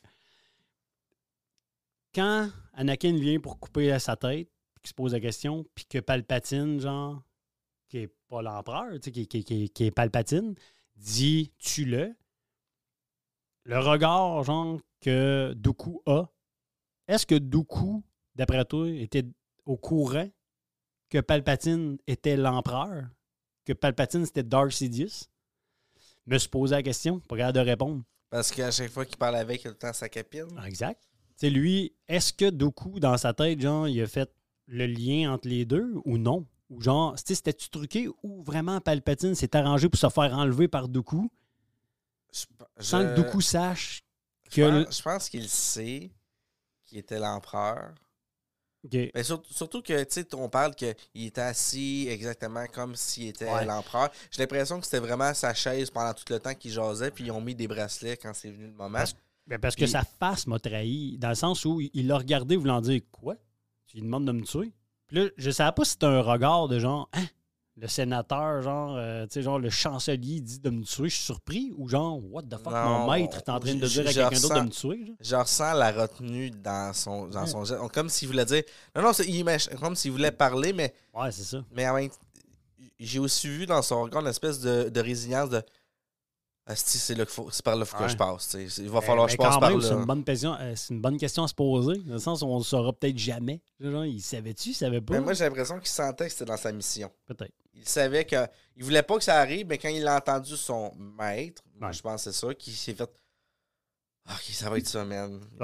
Quand Anakin vient pour couper sa tête, puis qu'il se pose la question, puis que Palpatine, genre, qui est pas l'empereur, tu sais, qui est Palpatine, dit « tue-le », le regard, genre, que Dooku a, est-ce que Dooku, d'après toi, était au courant que Palpatine était l'empereur? Que Palpatine, c'était Darth Sidious? Je me suis posé la question, pas capable de répondre. Parce qu'à chaque fois qu'il parle avec, il a tout le temps sa capine. Ah, exact. Tu sais, lui, est-ce que Dooku, dans sa tête, genre, il a fait le lien entre les deux ou non? Ou genre, tu sais, c'était-tu truqué ou vraiment Palpatine s'est arrangé pour se faire enlever par Dooku sans que Dooku sache que... Je pense qu'il sait qu'il était l'empereur. OK. Mais surtout que, tu sais, on parle qu'il était assis exactement comme s'il était l'empereur. J'ai l'impression que c'était vraiment sa chaise pendant tout le temps qu'il jasait, puis ils ont mis des bracelets quand c'est venu le moment. Parce que sa face m'a trahi, dans le sens où il l'a regardé voulant dire « Quoi? Tu lui demandes de me tuer? » Puis là, je savais pas si c'était un regard de genre « Hein? Le sénateur, genre, tu sais, genre, le chancelier dit de me tuer, je suis surpris? » Ou genre « What the fuck, Non, mon maître est en train de dire à quelqu'un d'autre de me tuer? » Je ressens la retenue dans son geste. Comme s'il voulait dire... Non, comme s'il voulait parler, mais... Ouais, c'est ça. Mais en même j'ai aussi vu dans son regard une espèce de résilience de... Asti, c'est par là qu'il faut que je passe. T'sais. Il va falloir que je passe par là. C'est une bonne question à se poser, dans le sens où on ne le saura peut-être jamais. Genre, il savait-tu, il savait pas? Mais moi, j'ai l'impression qu'il sentait que c'était dans sa mission. Peut-être. Il savait que... Il voulait pas que ça arrive, mais quand il a entendu son maître, moi, je pense que c'est ça, qu'il s'est fait... OK, ça va être ça, man. Ouais.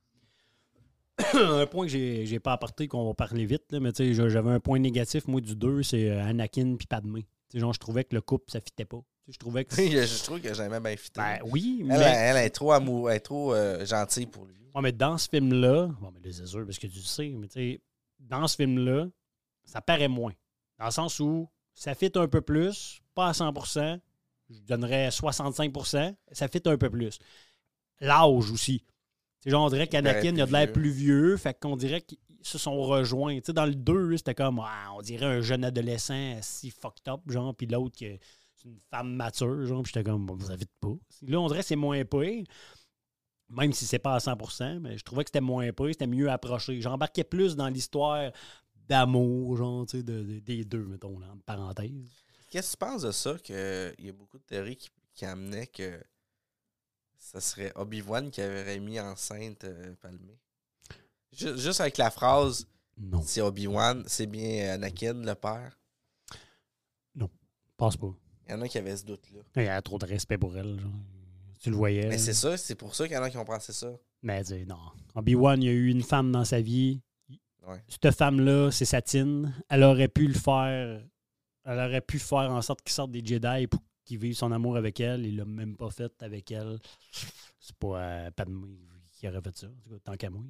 Un point que j'ai pas apporté, qu'on va parler vite, là, mais tu sais, j'avais un point négatif, moi, du 2, c'est Anakin puis Padmé. Tu sais, genre, je trouvais que le couple, ça fitait pas. Je trouvais que... Je trouve que j'aimais bien fité. Ben oui, mais... Elle est trop elle est trop gentille pour lui. Ouais, mais dans ce film-là... Bon, mais c'est sûr, parce que tu le sais, mais tu sais, dans ce film-là, ça paraît moins. Dans le sens où ça fit un peu plus, pas à 100%, je donnerais 65%, ça fit un peu plus. L'âge aussi. C'est genre, on dirait qu'Anakin a de l'air plus vieux, fait qu'on dirait qu'ils se sont rejoints. Tu sais, dans le 2, c'était comme, on dirait un jeune adolescent si fucked up, genre, puis l'autre, c'est une femme mature, genre, puis j'étais comme, bon, vous avez pas. Là, on dirait que c'est moins pire, même si c'est pas à 100%, mais je trouvais que c'était moins pire, c'était mieux approché. J'embarquais plus dans l'histoire d'amour, genre, tu sais, des deux, mettons, là, en parenthèse. Qu'est-ce que tu penses de ça, qu'il y a beaucoup de théories qui amenaient que ça serait Obi-Wan qui avait mis enceinte Padmé? Juste avec la phrase « Non. C'est Obi-Wan, c'est bien Anakin, le père ». Non, pense pas. Il y en a qui avaient ce doute-là. Il y a trop de respect pour elle, genre. Tu le voyais. Mais c'est ça, c'est pour ça qu'il y en a qui ont pensé ça. Mais tu sais, non. Obi-Wan, il y a eu une femme dans sa vie. Ouais. Cette femme-là, c'est Satine. Elle aurait pu le faire. Elle aurait pu faire en sorte qu'il sorte des Jedi pour qu'il vive son amour avec elle. Il l'a même pas fait avec elle. C'est pas Padmé qui aurait fait ça. En tout cas, tant qu'à moi.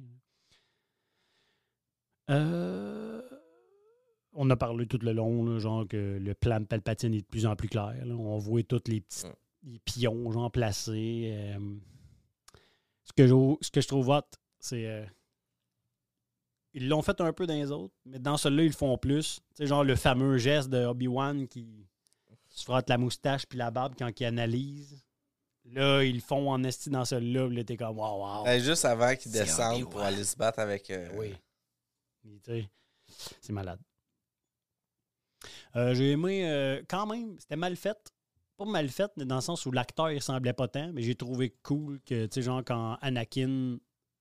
On a parlé tout le long, là, genre que le plan de Palpatine est de plus en plus clair. Là. On voit tous les petits les pions genre placés. Ce que je trouve hot, c'est... ils l'ont fait un peu dans les autres, mais dans celui-là, ils le font plus. Tu sais, genre le fameux geste de Obi-Wan qui se frotte la moustache puis la barbe quand il analyse. Là, ils le font en esti dans celui-là. Là, t'es comme, wow. Juste avant qu'ils descendent pour aller se battre avec... Oui. Tu sais, c'est malade. J'ai aimé, quand même, c'était mal fait. Pas mal fait, mais dans le sens où l'acteur, il ressemblait pas tant, mais j'ai trouvé cool que, tu sais, genre, quand Anakin,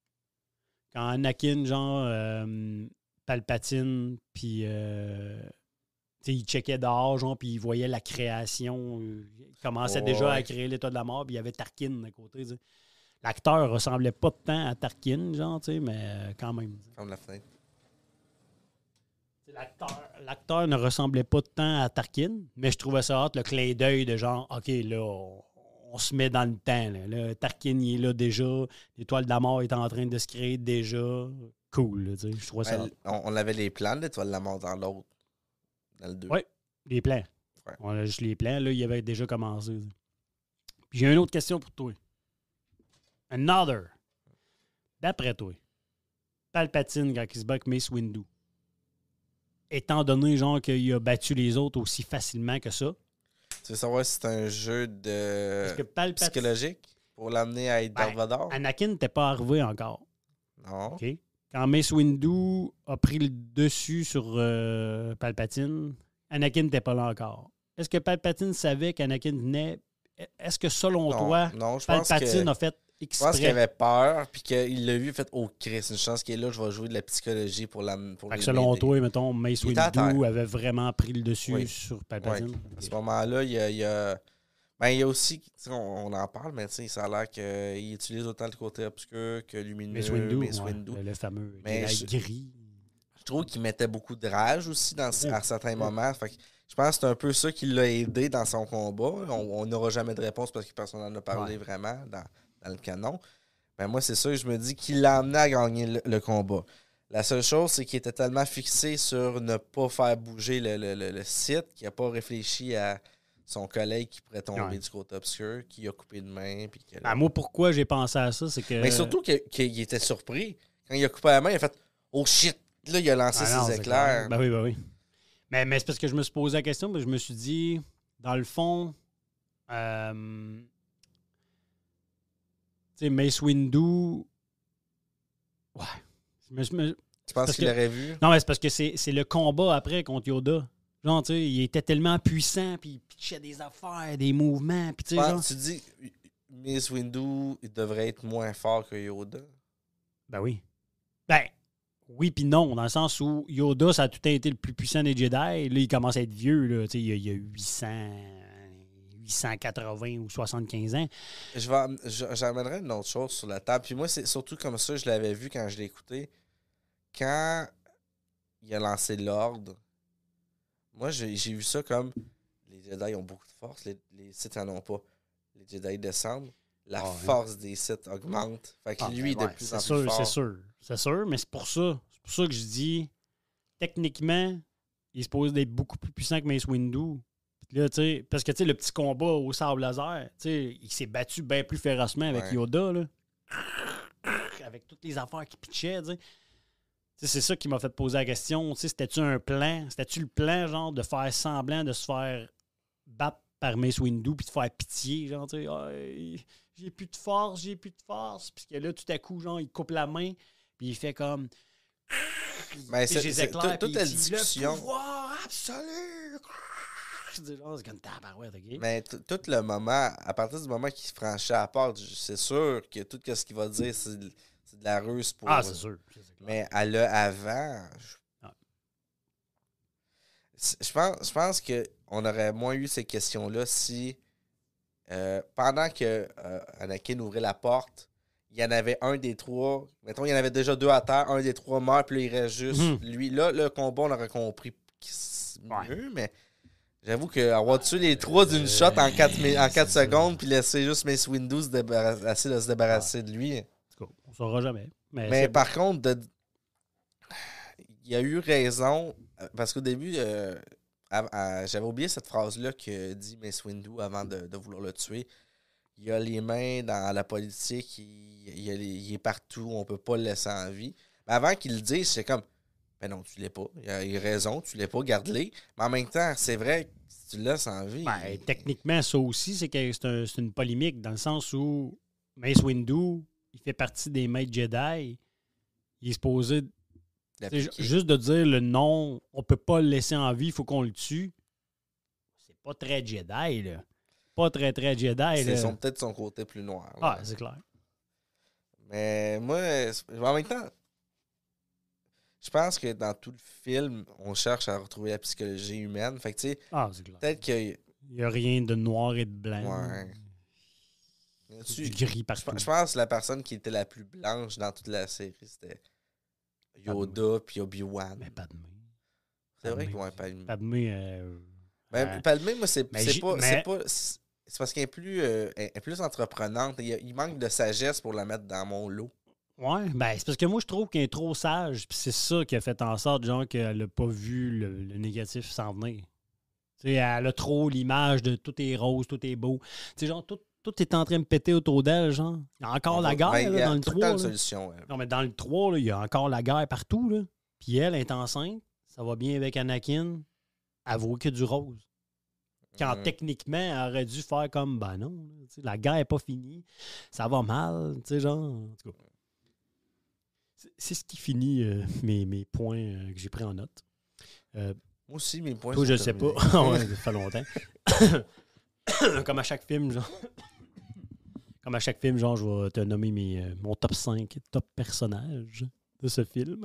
genre, Palpatine, puis, tu sais, il checkait dehors, genre, puis il voyait la création. Il commençait déjà à créer l'état de la mort, puis il y avait Tarkin à côté, tu sais. L'acteur ressemblait pas tant à Tarkin, genre, tu sais, mais quand même. Comme la fenêtre. L'acteur ne ressemblait pas tant à Tarkin, mais je trouvais ça hâte, le clin d'œil de genre, OK, là, on se met dans le temps. Là, Tarkin, il est là déjà. L'étoile de la mort est en train de se créer déjà. Cool, là, je trouvais ça hâte. On avait les plans de l'étoile de la mort dans l'autre. Dans le 2. Oui, les plans. Ouais. On a juste les plans. Là, il avait déjà commencé. Puis j'ai une autre question pour toi. Another. D'après toi, Palpatine, quand il se bat avec Mace Windu, étant donné genre qu'il a battu les autres aussi facilement que ça. Tu veux savoir si c'est un jeu de psychologique pour l'amener à être Darth Vader? Anakin n'était pas arrivé encore. Non. Okay. Quand Mace Windu a pris le dessus sur Palpatine, Anakin n'était pas là encore. Est-ce que Palpatine savait qu'Anakin venait? Est-ce que selon toi, Palpatine a fait exprès? Je pense qu'il avait peur, puis qu'il l'a vu, fait « Oh, Chris, une chance qu'il est là, je vais jouer de la psychologie pour selon toi, mettons, Mace Windu avait vraiment pris le dessus sur Palpatine? Ouais. À ce moment-là, il y a aussi, on en parle, mais ça a l'air qu'il utilise autant le côté obscur que lumineux. Mace Windu. Le fameux gris. Je trouve qu'il mettait beaucoup de rage aussi à certains moments. Fait que je pense que c'est un peu ça qui l'a aidé dans son combat. On n'aura jamais de réponse parce que personne n'en a parlé vraiment dans le canon. Ben moi, c'est ça, je me dis qu'il l'a amené à gagner le combat. La seule chose, c'est qu'il était tellement fixé sur ne pas faire bouger le site qu'il n'a pas réfléchi à son collègue qui pourrait tomber du côté obscur, qui a coupé de main. Puis moi, pourquoi j'ai pensé à ça, c'est que... Mais surtout qu'il était surpris. Quand il a coupé la main, il a fait « Oh shit! » Là, il a lancé ses éclairs. Ben oui. Mais c'est parce que je me suis posé la question, mais je me suis dit, dans le fond, tu sais, Mace Windu... Ouais. Tu penses qu'il l'aurait vu? Non, mais c'est parce que c'est le combat après contre Yoda. Genre, tu sais, il était tellement puissant, puis il pitchait des affaires, des mouvements, puis tu sais, genre... Tu dis, Mace Windu, il devrait être moins fort que Yoda? Ben oui. Ben, oui puis non, dans le sens où Yoda, ça a tout été le plus puissant des Jedi. Là, il commence à être vieux, là, tu sais, il y a 880 ou 75 ans. J'amènerais une autre chose sur la table. Puis moi, c'est surtout comme ça, je l'avais vu quand je l'ai écouté. Quand il a lancé l'ordre, moi, j'ai vu ça comme les Jedi ont beaucoup de force, les Sith n'en ont pas. Les Jedi descendent, la force des Sith augmente. Fait que lui, de plus en plus fort. C'est sûr, mais c'est pour ça que je dis, techniquement, il est supposé d'être beaucoup plus puissant que Mace Windu. Là, parce que le petit combat au sable laser, il s'est battu bien plus férocement avec Yoda, là. Avec toutes les affaires qu'il pitchait. C'est ça qui m'a fait poser la question. C'était-tu un plan? C'était-tu le plan, genre, de faire semblant de se faire battre par Mace Windu puis de faire pitié, genre, j'ai plus de force. Puis que là, tout à coup, genre, il coupe la main puis il fait comme... Mais c'est toute la discussion. Le pouvoir absolu! C'est comme tabarouette, OK? Mais tout le moment, à partir du moment qu'il se franchit à la porte, c'est sûr que tout ce qu'il va dire, c'est de la ruse pour... Ah, c'est sûr. Mais à l'avant... Je pense qu'on aurait moins eu ces questions-là si, pendant que Anakin ouvrait la porte, il y en avait un des trois. Mettons, il y en avait déjà deux à terre, un des trois meurt, puis là, il reste juste lui. Là, le combat, on aurait compris mieux, mais j'avoue qu'avoir tué les trois d'une shot en 4 secondes, puis laisser juste Mace Windu se débarrasser de lui. On saura jamais. Mais par contre, il a eu raison, parce qu'au début, j'avais oublié cette phrase-là que dit Mace Windu avant de vouloir le tuer. Il a les mains dans la politique, il est partout, on peut pas le laisser en vie. Mais avant qu'il le dise, c'est comme, ben non, tu l'es pas. Il a raison, tu l'es pas, garde-les. Mais en même temps, c'est vrai que si tu le laisses en vie... Ben, techniquement, ça aussi, c'est c'est une polémique, dans le sens où Mace Windu, il fait partie des maîtres Jedi. Il est supposé... Juste de dire le nom, on peut pas le laisser en vie, il faut qu'on le tue. C'est pas très Jedi, là. Pas très, très Jedi. C'est peut-être son côté plus noir. Là. Ah, c'est clair. Mais moi, en même temps, je pense que dans tout le film, on cherche à retrouver la psychologie humaine. Fait que, tu sais, c'est clair. peut-être qu'il n'y a rien de noir et de blanc. Ouais. Du gris partout. Je pense que la personne qui était la plus blanche dans toute la série, c'était Yoda puis Obi-Wan. Mais pas de main. C'est vrai qu'il va Padmé. Padmé... Padmé, moi, c'est mais pas... C'est parce qu'elle est plus entreprenante. Il manque de sagesse pour la mettre dans mon lot. Ouais, ben c'est parce que moi, je trouve qu'elle est trop sage, puis c'est ça qui a fait en sorte, genre, qu'elle n'a pas vu le négatif s'en venir. Tu sais, elle a trop l'image de tout est rose, tout est beau. Tu sais, genre, tout est en train de péter autour d'elle, genre. Il y a encore la guerre, là, dans le 3. Une solution. Non, mais dans le 3, là, il y a encore la guerre partout, là. Puis elle est enceinte, ça va bien avec Anakin, elle vaut que du rose. Quand techniquement, elle aurait dû faire comme, ben non, là, la guerre n'est pas finie, ça va mal, tu sais, genre, en tout cas. C'est ce qui finit mes points que j'ai pris en note. Moi aussi, mes points toi, sont je sais pas. Ouais, ça fait longtemps. Comme à chaque film, genre. Comme à chaque film, genre, je vais te nommer mon top 5 top personnages de ce film.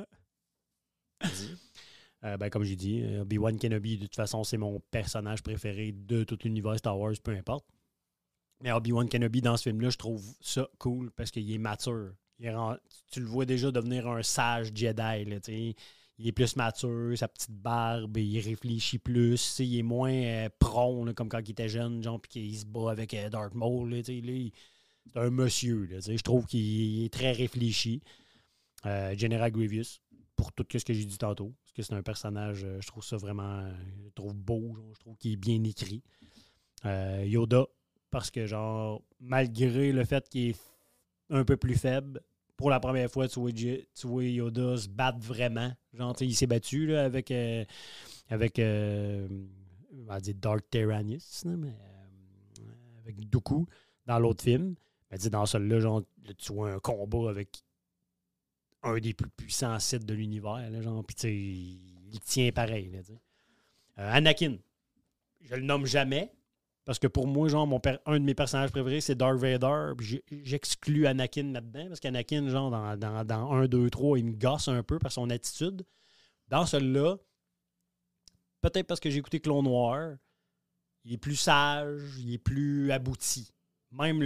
Ben, comme j'ai dit, Obi-Wan Kenobi, de toute façon, c'est mon personnage préféré de tout l'univers Star Wars, peu importe. Mais Obi-Wan Kenobi, dans ce film-là, je trouve ça cool parce qu'il est mature. Tu le vois déjà devenir un sage Jedi. Là, il est plus mature, sa petite barbe, il réfléchit plus. Il est moins prompt, là, comme quand il était jeune, genre, puis qu'il se bat avec Darth Maul. Là, c'est un monsieur. Là, je trouve qu'il est très réfléchi. General Grievous, pour tout ce que j'ai dit tantôt. Parce que c'est un personnage, je trouve ça vraiment je trouve beau. Genre, je trouve qu'il est bien écrit. Yoda, parce que, genre, malgré le fait qu'il est un peu plus faible, pour la première fois, tu vois Yoda se battre vraiment. Genre, il s'est battu là, avec on va dire Dark Tyrannus, mais avec Dooku dans l'autre film. Mais dans celui-là, genre, tu vois un combat avec un des plus puissants sites de l'univers. Là, genre, puis il tient pareil. Là, Anakin, je le nomme jamais. Parce que pour moi, genre, un de mes personnages préférés, c'est Darth Vader. J'exclus Anakin là-dedans. Parce qu'Anakin, genre, dans 1, 2, 3, il me gosse un peu par son attitude. Dans celui-là, peut-être parce que j'ai écouté Clone Wars, il est plus sage, il est plus abouti. Même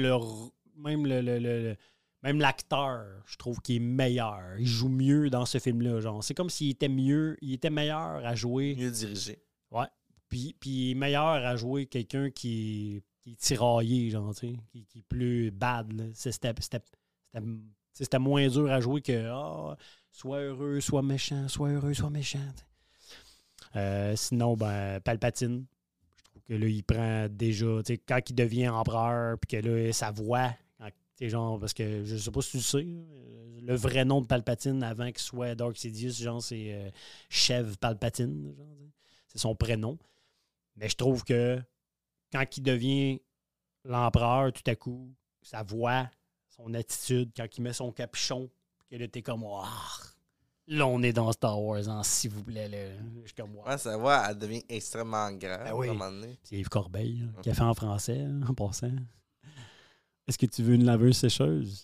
l'acteur, je trouve qu'il est meilleur. Il joue mieux dans ce film-là. Genre. C'est comme s'il était meilleur à jouer. Mieux dirigé. Ouais. Puis il est meilleur à jouer quelqu'un qui est tiraillé, genre, tu sais, qui est plus bad. Là. C'était moins dur à jouer que soit heureux, soit méchant, soit heureux, soit méchant. Sinon, ben, Palpatine. Je trouve que là, il prend déjà, tu sais, quand il devient empereur, puis que là, sa voix, genre, parce que je sais pas si tu le sais, le vrai nom de Palpatine avant qu'il soit Darth Sidious, genre, c'est Sheev Palpatine. Genre, c'est son prénom. Mais je trouve que quand il devient l'empereur, tout à coup, sa voix, son attitude, quand il met son capuchon, que là, t'es comme, là, on est dans Star Wars, hein, s'il vous plaît. Là. Je suis comme, ouais, sa voix, elle devient extrêmement grave. Ben oui. À un moment donné. C'est Yves Corbeil, qui a fait en français, en passant. Est-ce que tu veux une laveuse sécheuse?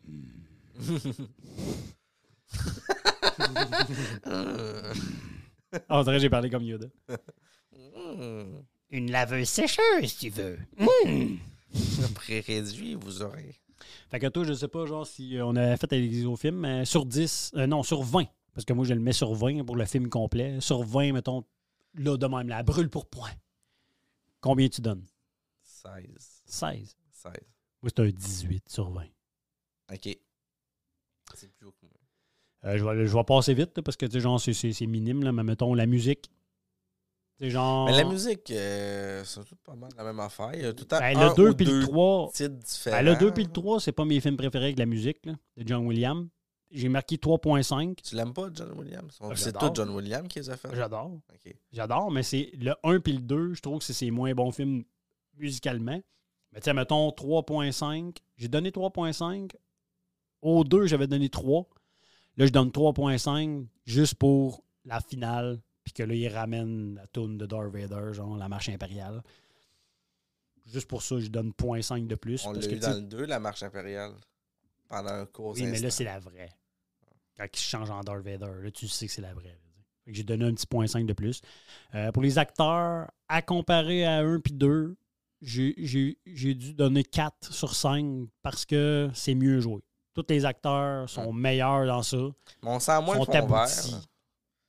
On dirait que j'ai parlé comme Yoda. Une laveuse sécheuse, si tu veux. Pré-réduit, vous aurez. Fait que toi, je sais pas, genre, si on avait fait avec les films, mais sur 10, non, sur 20. Parce que moi, je le mets sur 20 pour le film complet. Sur 20, mettons, là, de même, la brûle pour point. Combien tu donnes? 16. 16. Moi, c'est un 18 sur 20. OK. C'est plus haut que moi. Je vais passer vite, là, parce que, tu sais, genre, c'est minime, là, mais mettons, la musique. C'est genre... Mais la musique, c'est tout pas mal la même affaire. Il y a tout le temps le 2 puis le 3. Titres différents. Le 2 puis le 3, c'est pas mes films préférés avec la musique, là, de John Williams. J'ai marqué 3.5. Tu l'aimes pas, John Williams? C'est J'adore. tout John Williams qui les a fait? J'adore. Okay. J'adore, mais c'est le 1 puis le 2, je trouve que c'est ses moins bons films musicalement. Mais tu sais, mettons 3.5. J'ai donné 3.5. Au 2, j'avais donné 3. Là, je donne 3.5 juste pour la finale. Puis que là, il ramène la toune de Darth Vader, genre la marche impériale. Juste pour ça, je donne 0.5 de plus. On l'a eu dans le 2, la marche impériale. Pendant un court instant. Oui, mais là, c'est la vraie. Quand il se change en Darth Vader, là, tu sais que c'est la vraie. Fait que j'ai donné un petit 0.5 de plus. Pour les acteurs, à comparer à 1 puis 2, j'ai dû donner 4 sur 5 parce que c'est mieux joué. Tous les acteurs sont meilleurs dans ça. Mais on sent moins le fond vert.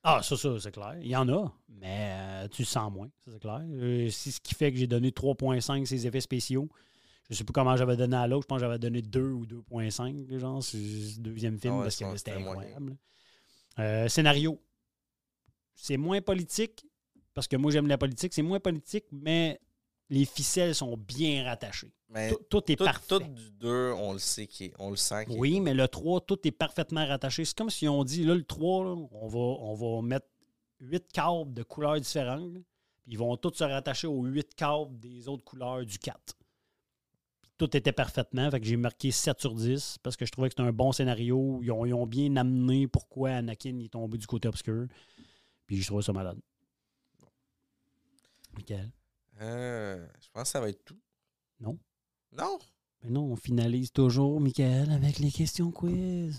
Ah, ça, c'est clair. Il y en a, mais tu le sens moins, ça, c'est clair. C'est ce qui fait que j'ai donné 3.5 ces effets spéciaux. Je ne sais plus comment j'avais donné à l'autre. Je pense que j'avais donné 2 ou 2.5, genre, c'est le deuxième film, parce que c'était incroyable. Scénario. C'est moins politique, parce que moi, j'aime la politique. C'est moins politique, mais les ficelles sont bien rattachées. Tout est parfait. Tout du 2, on le sait on le sent. Oui, mais le 3, tout est parfaitement rattaché. C'est comme si on dit, là, le 3, là, on va mettre 8 câbles de couleurs différentes, là, puis ils vont tous se rattacher aux 8 câbles des autres couleurs du 4. Puis tout était parfaitement, fait que j'ai marqué 7 sur 10, parce que je trouvais que c'était un bon scénario. Ils ont bien amené pourquoi Anakin est tombé du côté obscur. Puis je trouvais ça malade. Michael? Je pense que ça va être tout. Non? Non? Mais non, on finalise toujours, Michael, avec les questions quiz.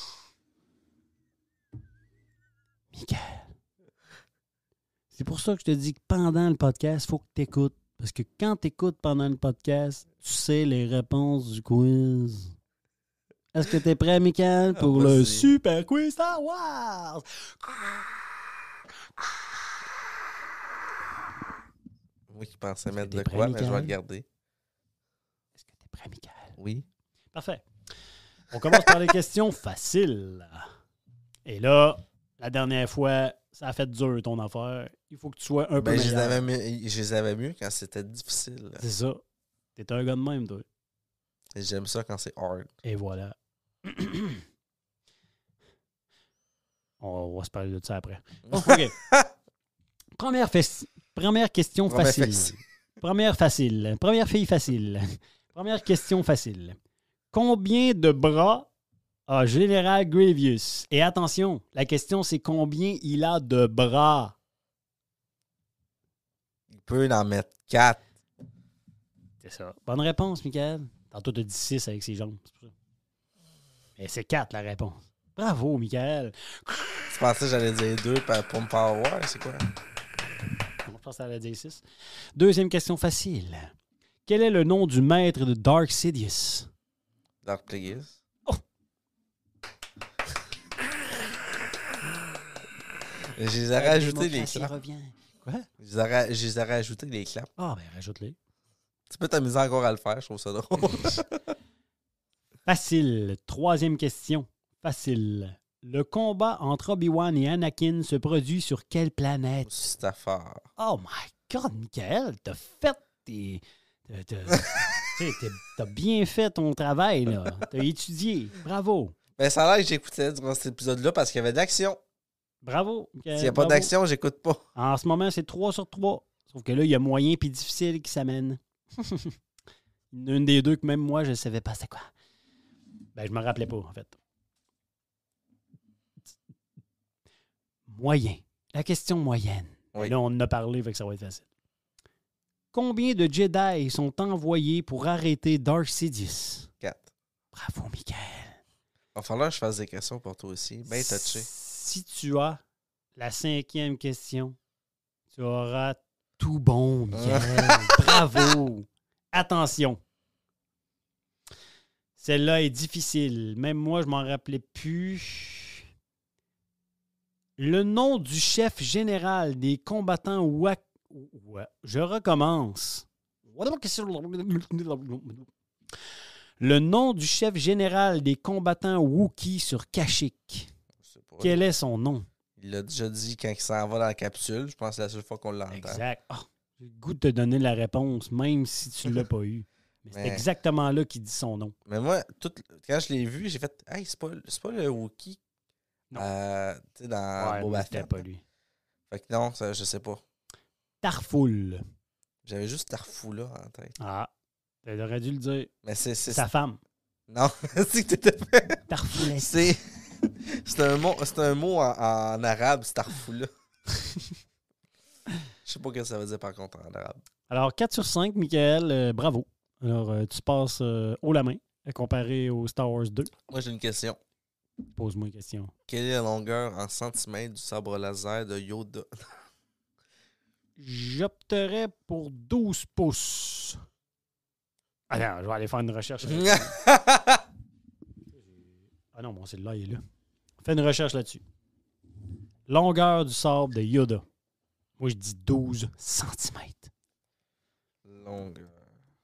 Michael. C'est pour ça que je te dis que pendant le podcast, il faut que tu écoutes. Parce que quand tu écoutes pendant le podcast, tu sais les réponses du quiz. Est-ce que tu es prêt, Michael, pour le super quiz Star Wars? Moi qui pensais mettre de quoi, mais je vais le garder. Est-ce que tu es prêt, Michael? Oui. Parfait. On commence par les questions faciles. Et là, la dernière fois, ça a fait dur ton affaire. Il faut que tu sois un peu meilleur. Je les avais mieux quand c'était difficile. C'est ça. T'es un gars de même, toi. Et j'aime ça quand c'est hard. Et voilà. On va se parler de ça après. OK. Première question facile. Première fille facile. Première question facile. Combien de bras a Général Grievous? Et attention, la question, c'est combien il a de bras? Il peut en mettre 4. C'est ça. Bonne réponse, Michael. Tantôt, tu as dit 6 avec ses jambes. C'est pour ça. Mais c'est 4 la réponse. Bravo, Michael. Tu pensais que j'allais dire 2 pour me faire voir? C'est quoi? Je pense que ça allait dire 6. Deuxième question facile. Quel est le nom du maître de Dark Sidious? Dark Plagueis. Oh! Je les aurais ajoutés les claps. Quoi? Je les aurais ajoutés les claps. Ah, ben rajoute-les. Tu peux t'amuser encore à le faire, je trouve ça drôle. Facile. Troisième question. Facile. Le combat entre Obi-Wan et Anakin se produit sur quelle planète? Mustafar. Oh my God, Michael, t'as fait tes... T'as bien fait ton travail, là. T'as étudié. Bravo. Ben, ça a l'air que j'écoutais durant cet épisode-là parce qu'il y avait de l'action. Bravo. S'il n'y a pas d'action, j'écoute pas. En ce moment, c'est 3 sur 3. Sauf que là, il y a moyen puis difficile qui s'amène. Une des deux que même moi, je ne savais pas c'est quoi. Ben, je me rappelais pas, en fait. Moyen. La question moyenne. Oui. Là, on en a parlé, fait que ça va être facile. Combien de Jedi sont envoyés pour arrêter Dark Sidious? 4. Bravo, Michael. Il va falloir que je fasse des questions pour toi aussi. Bien touché. Si tu as la 5e question, tu auras tout bon, Michael. Bravo. Attention. Celle-là est difficile. Même moi, je m'en rappelais plus. Le nom du chef général des combattants Je recommence. Le nom du chef général des combattants Wookiee sur Kashyyyk. Quel est son nom? Il l'a déjà dit quand il s'en va dans la capsule. Je pense que c'est la seule fois qu'on l'entend. Exact. Oh, j'ai le goût de te donner la réponse, même si tu ne l'as pas eu. Mais c'est exactement là qu'il dit son nom. Mais moi, quand je l'ai vu, j'ai fait « Hey, c'est pas le Wookiee dans Boba Fett. Pas lui. Fait que non, ça, je sais pas. Tarfoul. J'avais juste Tarfou là en tête. Ah, t'aurais dû le dire. Mais c'est sa femme. Non, c'est que t'étais fait. Tarfoulette. C'est un mot en arabe, c'est Tarfou là. Je sais pas ce que ça veut dire par contre en arabe. Alors, 4 sur 5, Michael, bravo. Alors, tu passes haut la main comparé au Star Wars 2. Moi, j'ai une question. Pose-moi une question. Quelle est la longueur en centimètres du sabre laser de Yoda? J'opterais pour 12 pouces. Attends, je vais aller faire une recherche. Ah non, mon cellulaire il est là. Fais une recherche là-dessus. Longueur du sabre de Yoda. Moi, je dis 12 cm. Longueur.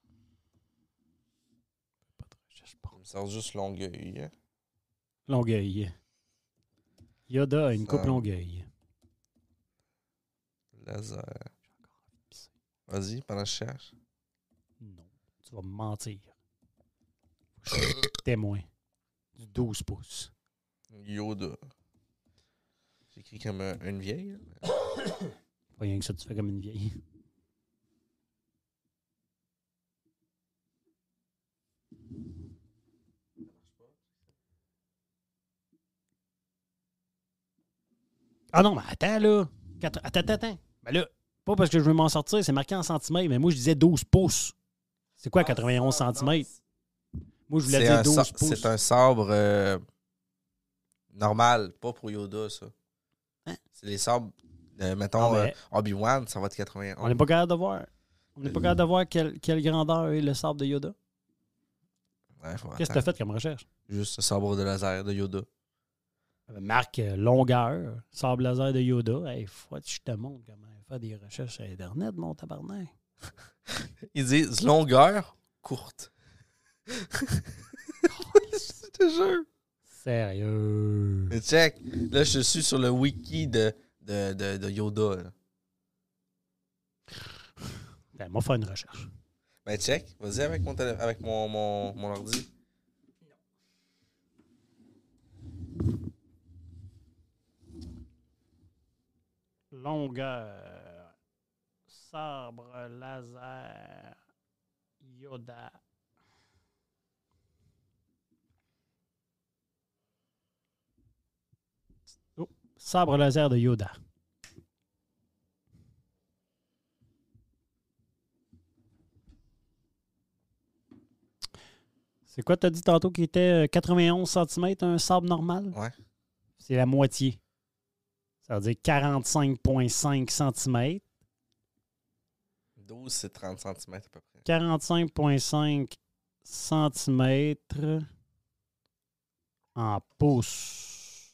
Pas de recherche, pas. Il me sort juste Longueuil. Hein? Longueuil. Yoda a une Ça. coupe Longueuil. Laser. Vas-y, pendant que je cherche. Non, tu vas me mentir. Je suis témoin du 12 pouces. Yoda. J'ai écrit comme une vieille. Là. Pas rien que ça, tu fais comme une vieille. Ah non, mais attends, là. Attends. Ben là, pas parce que je veux m'en sortir, c'est marqué en centimètres, mais moi, je disais 12 pouces. C'est quoi 91 centimètres? Moi, je voulais dire 12 pouces. C'est un sabre normal, pas pour Yoda, ça. Hein? C'est les sabres, mettons, Ah, mais- Obi-Wan, ça va être 91. On n'est pas capable de voir. On n'est pas capable de voir quelle grandeur est le sabre de Yoda. Ouais, faut Qu'est-ce que tu as attendre. fait comme recherche? Juste le sabre de laser de Yoda. Marque longueur, sable laser de Yoda. Hey, faut que je te montre comment faire des recherches sur Internet, mon tabarnak. Ils disent longueur courte. Je te jure. Sérieux. Mais check, là, je suis sur le wiki de Yoda. Là. Ben, moi, faire une recherche. Ben, check, vas-y avec mon ordi. Longueur, sabre laser, Yoda. Oh, sabre laser de Yoda. C'est quoi, t'as dit tantôt qui était 91 cm, un sabre normal? Ouais. C'est la moitié. Ça veut dire 45,5 cm. 12, c'est 30 cm à peu près. 45,5 cm en pouces.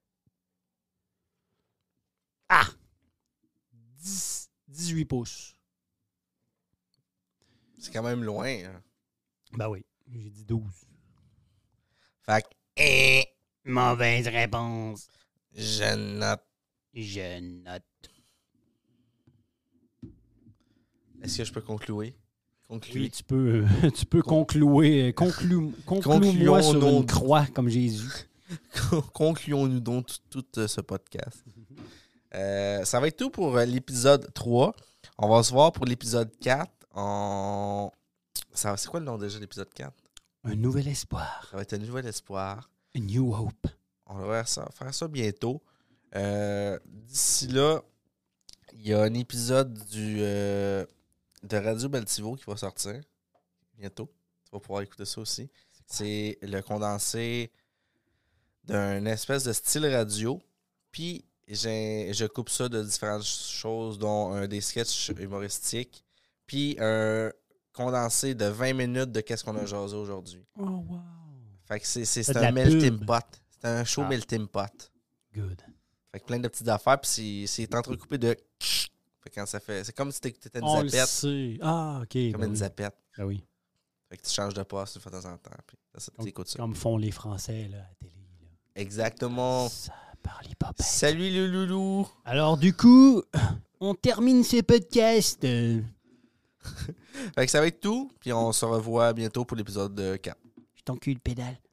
Ah! 18 pouces. C'est quand même loin. Hein. Ben oui, j'ai dit 12. Fait que, Mauvaise réponse. je note. Je note. Est-ce que je peux conclure? Oui, tu peux conclure. Conclue-moi Concluons sur nos- une croix comme Jésus. Concluons-nous donc tout ce podcast. Ça va être tout pour l'épisode 3. On va se voir pour l'épisode 4. C'est quoi le nom déjà de l'épisode 4? Un nouvel espoir. Ça va être un nouvel espoir. A new hope. On va faire ça bientôt. D'ici là, il y a un épisode de Radio Baltivo qui va sortir bientôt. Tu vas pouvoir écouter ça aussi. C'est le condensé d'un espèce de style radio. Puis, je coupe ça de différentes choses, dont des sketchs humoristiques. Puis, un condensé de 20 minutes de qu'est-ce qu'on a jasé aujourd'hui. Oh, wow. Fait que c'est de un la melting pub. pot. C'est un show Ah. melting pot. Good. Fait que plein de petites affaires, puis c'est entrecoupé de... Fait que quand ça fait... C'est comme si t'étais une On le zapette. sait. Ah, OK. Comme ben une oui. zapette. Ben oui. Fait que tu changes de poste une fois de temps en temps. Puis ça, tu écoutes ça. Comme font les Français là, à la télé. Là. Exactement. Ça parle pas bête. Salut le loulou. Alors, du coup, on termine ce podcast. Fait que ça va être tout. Puis on se revoit bientôt pour l'épisode 4. Je t'encule, pédale.